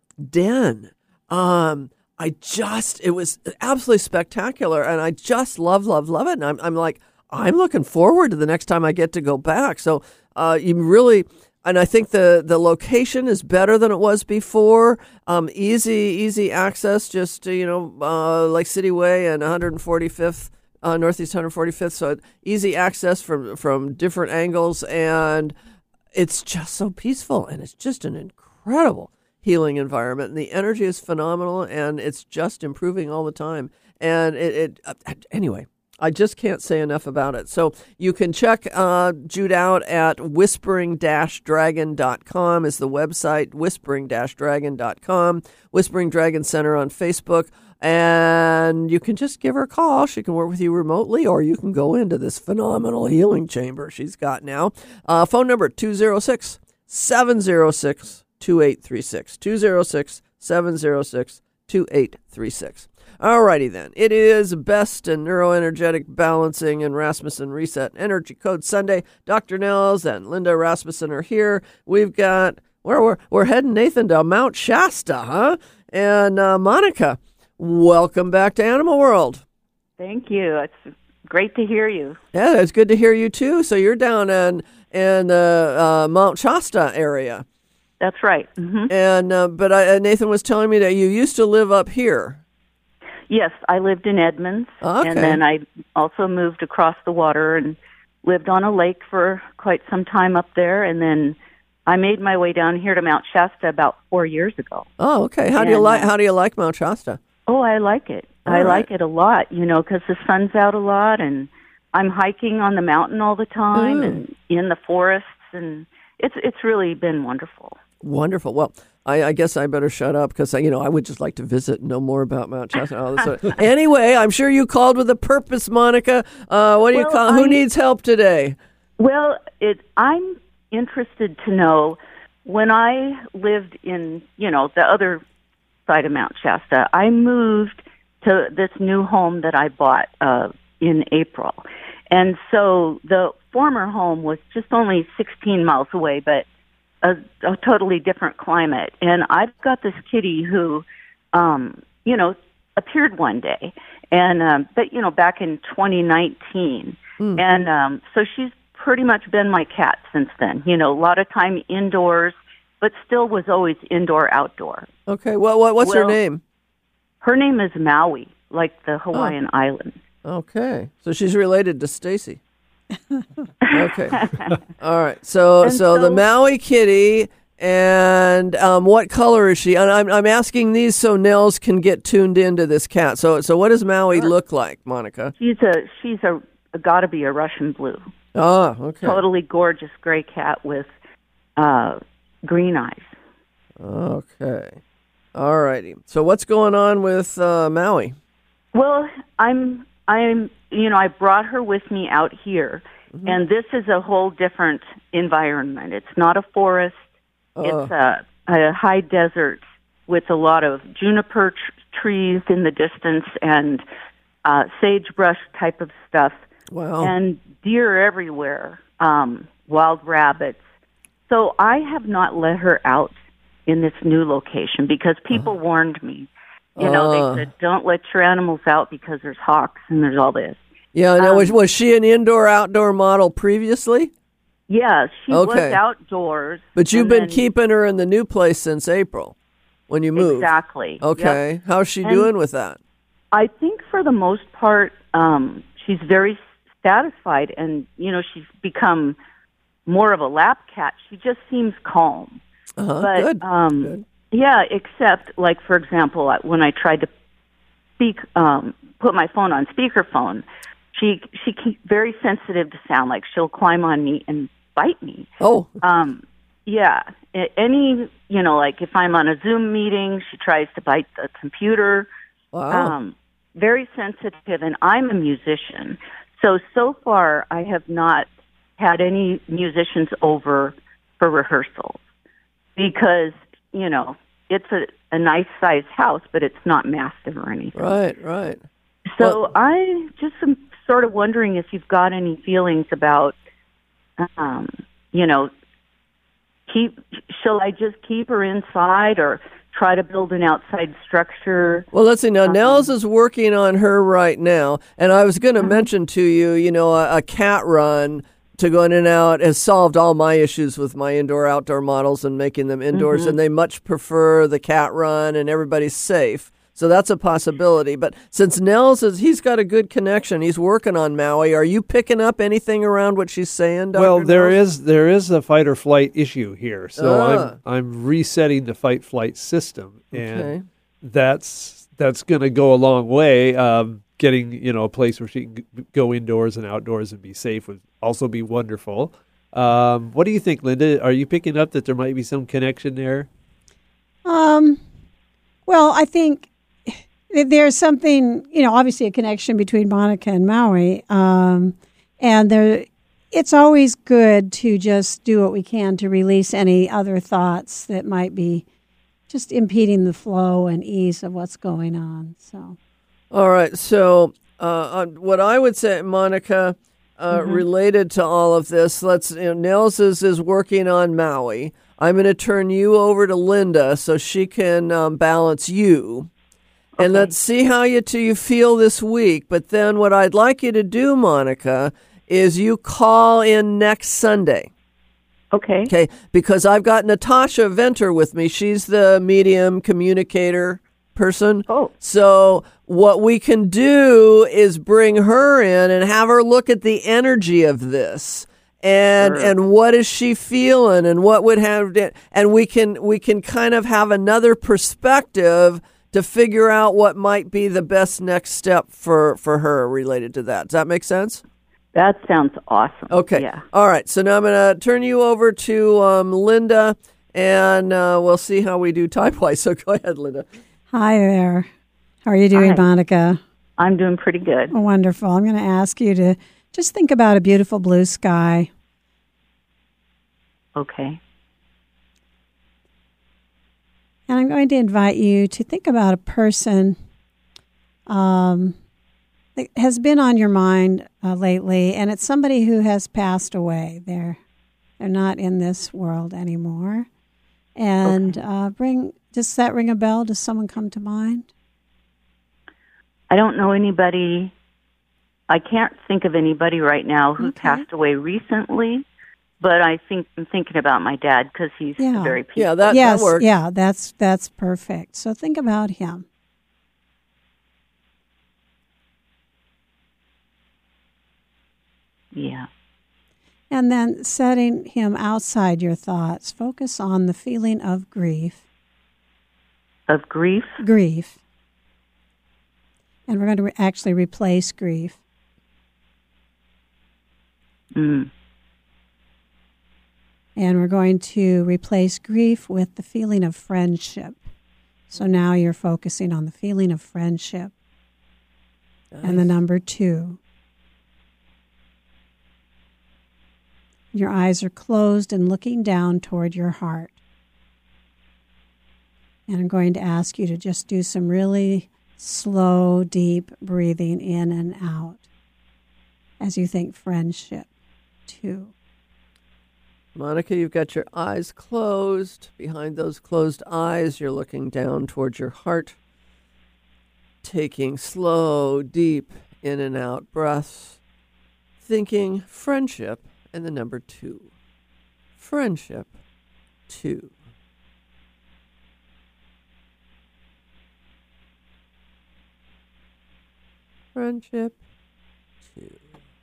den. Um, I just it was absolutely spectacular, and I just love, love, love it. And I'm I'm like I'm looking forward to the next time I get to go back. So uh, you really. And I think the, the location is better than it was before. Um, easy, easy access, just, you know, uh, like City Way and one forty-fifth, uh, Northeast one forty-fifth. So easy access from, from different angles. And it's just so peaceful. And it's just an incredible healing environment. And the energy is phenomenal. And it's just improving all the time. And it, it uh, anyway. I just can't say enough about it. So you can check uh, Jude out at whispering dash dragon dot com is the website, whispering dash dragon dot com, Whispering Dragon Center on Facebook. And you can just give her a call. She can work with you remotely, or you can go into this phenomenal healing chamber she's got now. Uh, phone number two oh six, seven oh six, two eight three six, two oh six, seven oh six, two eight three six. Alrighty then. It is Best and Neuroenergetic Balancing and Rasmussen Reset Energy Code Sunday. Doctor Nels and Linda Rasmussen are here. We've got, where we're, we're heading, Nathan, to Mount Shasta, huh? And uh, Monica, welcome back to Animal World. Thank you. It's great to hear you. Yeah, it's good to hear you too. So you're down in, in the uh, Mount Shasta area. That's right. Mm-hmm. And uh, But I, uh, Nathan was telling me that you used to live up here. Yes, I lived in Edmonds, okay. and then I also moved across the water and lived on a lake for quite some time up there, and then I made my way down here to Mount Shasta about four years ago. Oh, okay. How and, do you like How do you like Mount Shasta? Oh, I like it. All I right. like it a lot, you know, because the sun's out a lot, and I'm hiking on the mountain all the time, Ooh. and in the forests, and it's it's really been wonderful. Wonderful. Well, I, I guess I better shut up because, you know, I would just like to visit and know more about Mount Shasta. And all this sort of. Anyway, I'm sure you called with a purpose, Monica. Uh, what do well, you call? Who I, needs help today? Well, it, I'm interested to know, when I lived in, you know, the other side of Mount Shasta, I moved to this new home that I bought uh, in April. And so the former home was just only sixteen miles away, but A, a totally different climate. And I've got this kitty who, um, you know, appeared one day, and um, but you know, back in twenty nineteen, mm. and um, so she's pretty much been my cat since then. You know, a lot of time indoors, but still was always indoor outdoor. Okay. Well, what, what's well, her name? Her name is Maui, like the Hawaiian oh. island. Okay, so she's related to Stacy. Okay. All right. So, so, so the Maui kitty, and um, what color is she? And I'm I'm asking these so Nels can get tuned into this cat. So, so what does Maui sure. look like, Monica? She's a she's a, a got to be a Russian blue. Oh, okay. Totally gorgeous gray cat with uh, green eyes. Okay. All righty. So, what's going on with uh, Maui? Well, I'm I'm you know I brought her with me out here. Mm-hmm. And this is a whole different environment. It's not a forest. Uh. It's a, a high desert with a lot of juniper tr- trees in the distance and uh, sagebrush type of stuff. Wow. And deer everywhere, um, wild rabbits. So I have not let her out in this new location because people uh. warned me. You know, uh. they said, don't let your animals out because there's hawks and there's all this. Yeah, now, um, was, was she an indoor-outdoor model previously? Yeah, she okay. was outdoors. But you've been then, keeping her in the new place since April, when you moved. Exactly. Okay. Yep. How's she and doing with that? I think for the most part, um, she's very satisfied, and, you know, she's become more of a lap cat. She just seems calm. Uh-huh. But, Good. Um, Good. Yeah, except, like, for example, when I tried to speak, um, put my phone on speakerphone, She she keeps very sensitive to sound. Like she'll climb on me and bite me. Oh, um, yeah, a- any, you know, like if I'm on a Zoom meeting, she tries to bite the computer. Wow. Um, very sensitive, and I'm a musician. So, so far, I have not had any musicians over for rehearsals because, you know, it's a, a nice-sized house, but it's not massive or anything. Right, right. So Well- I just am sort of wondering if you've got any feelings about, um, you know, keep. Shall I just keep her inside or try to build an outside structure? Well, let's see. Now, Um, Nels is working on her right now. And I was going to mention to you, you know, a, a cat run to go in and out has solved all my issues with my indoor-outdoor models and making them indoors. Mhm. And they much prefer the cat run and everybody's safe. So that's a possibility. But since Nels is, he's got a good connection. He's working on Maui. Are you picking up anything around what she's saying, Doctor Well, there Nels? is there is a fight or flight issue here, so Ah. I'm I'm resetting the fight flight system, and Okay. that's that's going to go a long way. Um, getting you know a place where she can g- go indoors and outdoors and be safe would also be wonderful. Um, what do you think, Linda? Are you picking up that there might be some connection there? Um, well, I think there's something, you know, obviously a connection between Monica and Maui. Um, and there, it's always good to just do what we can to release any other thoughts that might be just impeding the flow and ease of what's going on. So, All right. So, uh, uh, what I would say, Monica, uh, Mhm. related to all of this, let's, you know, Nels is, is working on Maui. I'm going to turn you over to Linda so she can um, balance you. And let's see how you two you feel this week. But then what I'd like you to do, Monica, is you call in next Sunday. Okay. Okay. Because I've got Natasha Venter with me. She's the medium communicator person. Oh. So what we can do is bring her in and have her look at the energy of this. And Sure. and what is she feeling and what would have and we can we can kind of have another perspective to figure out what might be the best next step for, for her related to that. Does that make sense? That sounds awesome. Okay. Yeah. All right. So now I'm going to turn you over to um, Linda, and uh, we'll see how we do time-wise. So go ahead, Linda. hi there. How are you doing, Hi. Monica? I'm doing pretty good. Wonderful. I'm going to ask you to just think about a beautiful blue sky. Okay. And I'm going to invite you to think about a person um, that has been on your mind uh, lately, and it's somebody who has passed away. They're they're not in this world anymore. And uh, bring does that ring a bell? Does someone come to mind? I don't know anybody. I can't think of anybody right now who Okay. passed away recently, but I think I'm thinking about my dad because he's Yeah. very peaceful. Yeah, that, yes, that works. yeah, that's that's perfect. So think about him. Yeah. And then setting him outside your thoughts, focus on the feeling of grief. Of grief? Grief. And we're going to re- actually replace grief. Mm. And we're going to replace grief with the feeling of friendship. So now you're focusing on the feeling of friendship. And the number two. Your eyes are closed and looking down toward your heart. And I'm going to ask you to just do some really slow, deep breathing in and out as you think friendship, two. Monica, you've got your eyes closed. Behind those closed eyes, you're looking down towards your heart, taking slow, deep in and out breaths, thinking friendship and the number two. Friendship, two. Friendship, two.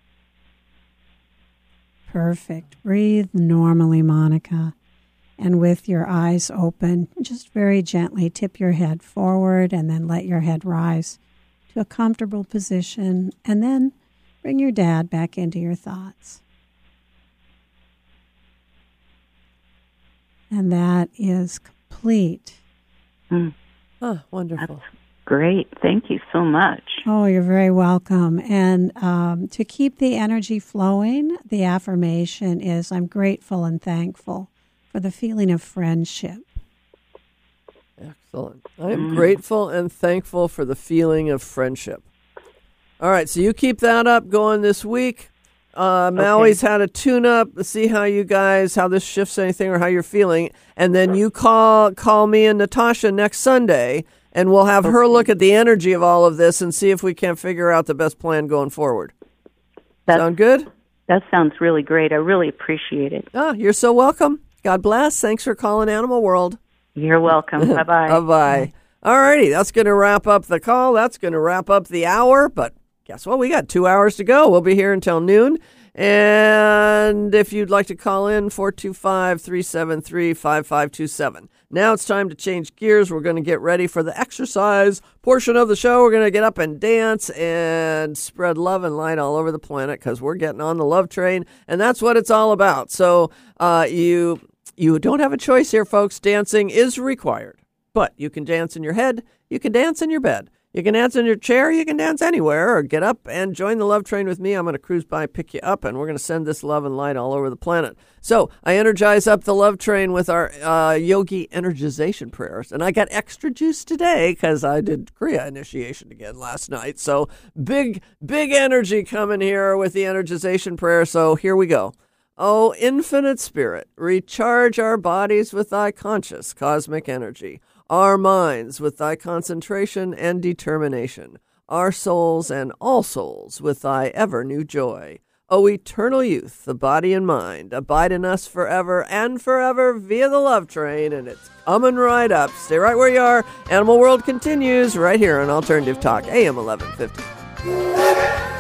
Perfect. Breathe normally, Monica. And with your eyes open, just very gently tip your head forward and then let your head rise to a comfortable position. And then bring your dad back into your thoughts. and that is complete. Mm. Oh, wonderful. That's great. Thank you so much. Oh, you're very welcome. And um, to keep the energy flowing, the affirmation is, I'm grateful and thankful for the feeling of friendship. Excellent. I am mm. grateful and thankful for the feeling of friendship. All right, so you keep that up going this week. Uh, Maui's okay. had a tune-up to see how you guys, how this shifts anything or how you're feeling. And then you call call me and Natasha next Sunday, and we'll have okay. her look at the energy of all of this and see if we can figure out the best plan going forward. That's, Sound good? That sounds really great. I really appreciate it. Oh, you're so welcome. God bless. Thanks for calling Animal World. You're welcome. Bye-bye. Bye-bye. All righty, that's going to wrap up the call. That's going to wrap up the hour, but guess what? We got two hours to go. We'll be here until noon. And if you'd like to call in, four two five, three seven three, five five two seven. Now it's time to change gears. We're going to get ready for the exercise portion of the show. We're going to get up and dance and spread love and light all over the planet because we're getting on the love train, and that's what it's all about. So uh, you you don't have a choice here, folks. Dancing is required, but you can dance in your head. You can dance in your bed. You can dance in your chair, you can dance anywhere, or get up and join the love train with me. I'm going to cruise by, pick you up, and we're going to send this love and light all over the planet. So I energize up the love train with our uh, yogi energization prayers. And I got extra juice today because I did Kriya initiation again last night. So big, big energy coming here with the energization prayer. So here we go. Oh, infinite spirit, recharge our bodies with thy conscious cosmic energy, our minds with thy concentration and determination, our souls and all souls with thy ever-new joy. O eternal youth, the body and mind, abide in us forever and forever via the love train, and it's coming right up. Stay right where you are. Animal World continues right here on Alternative Talk, A M eleven fifty.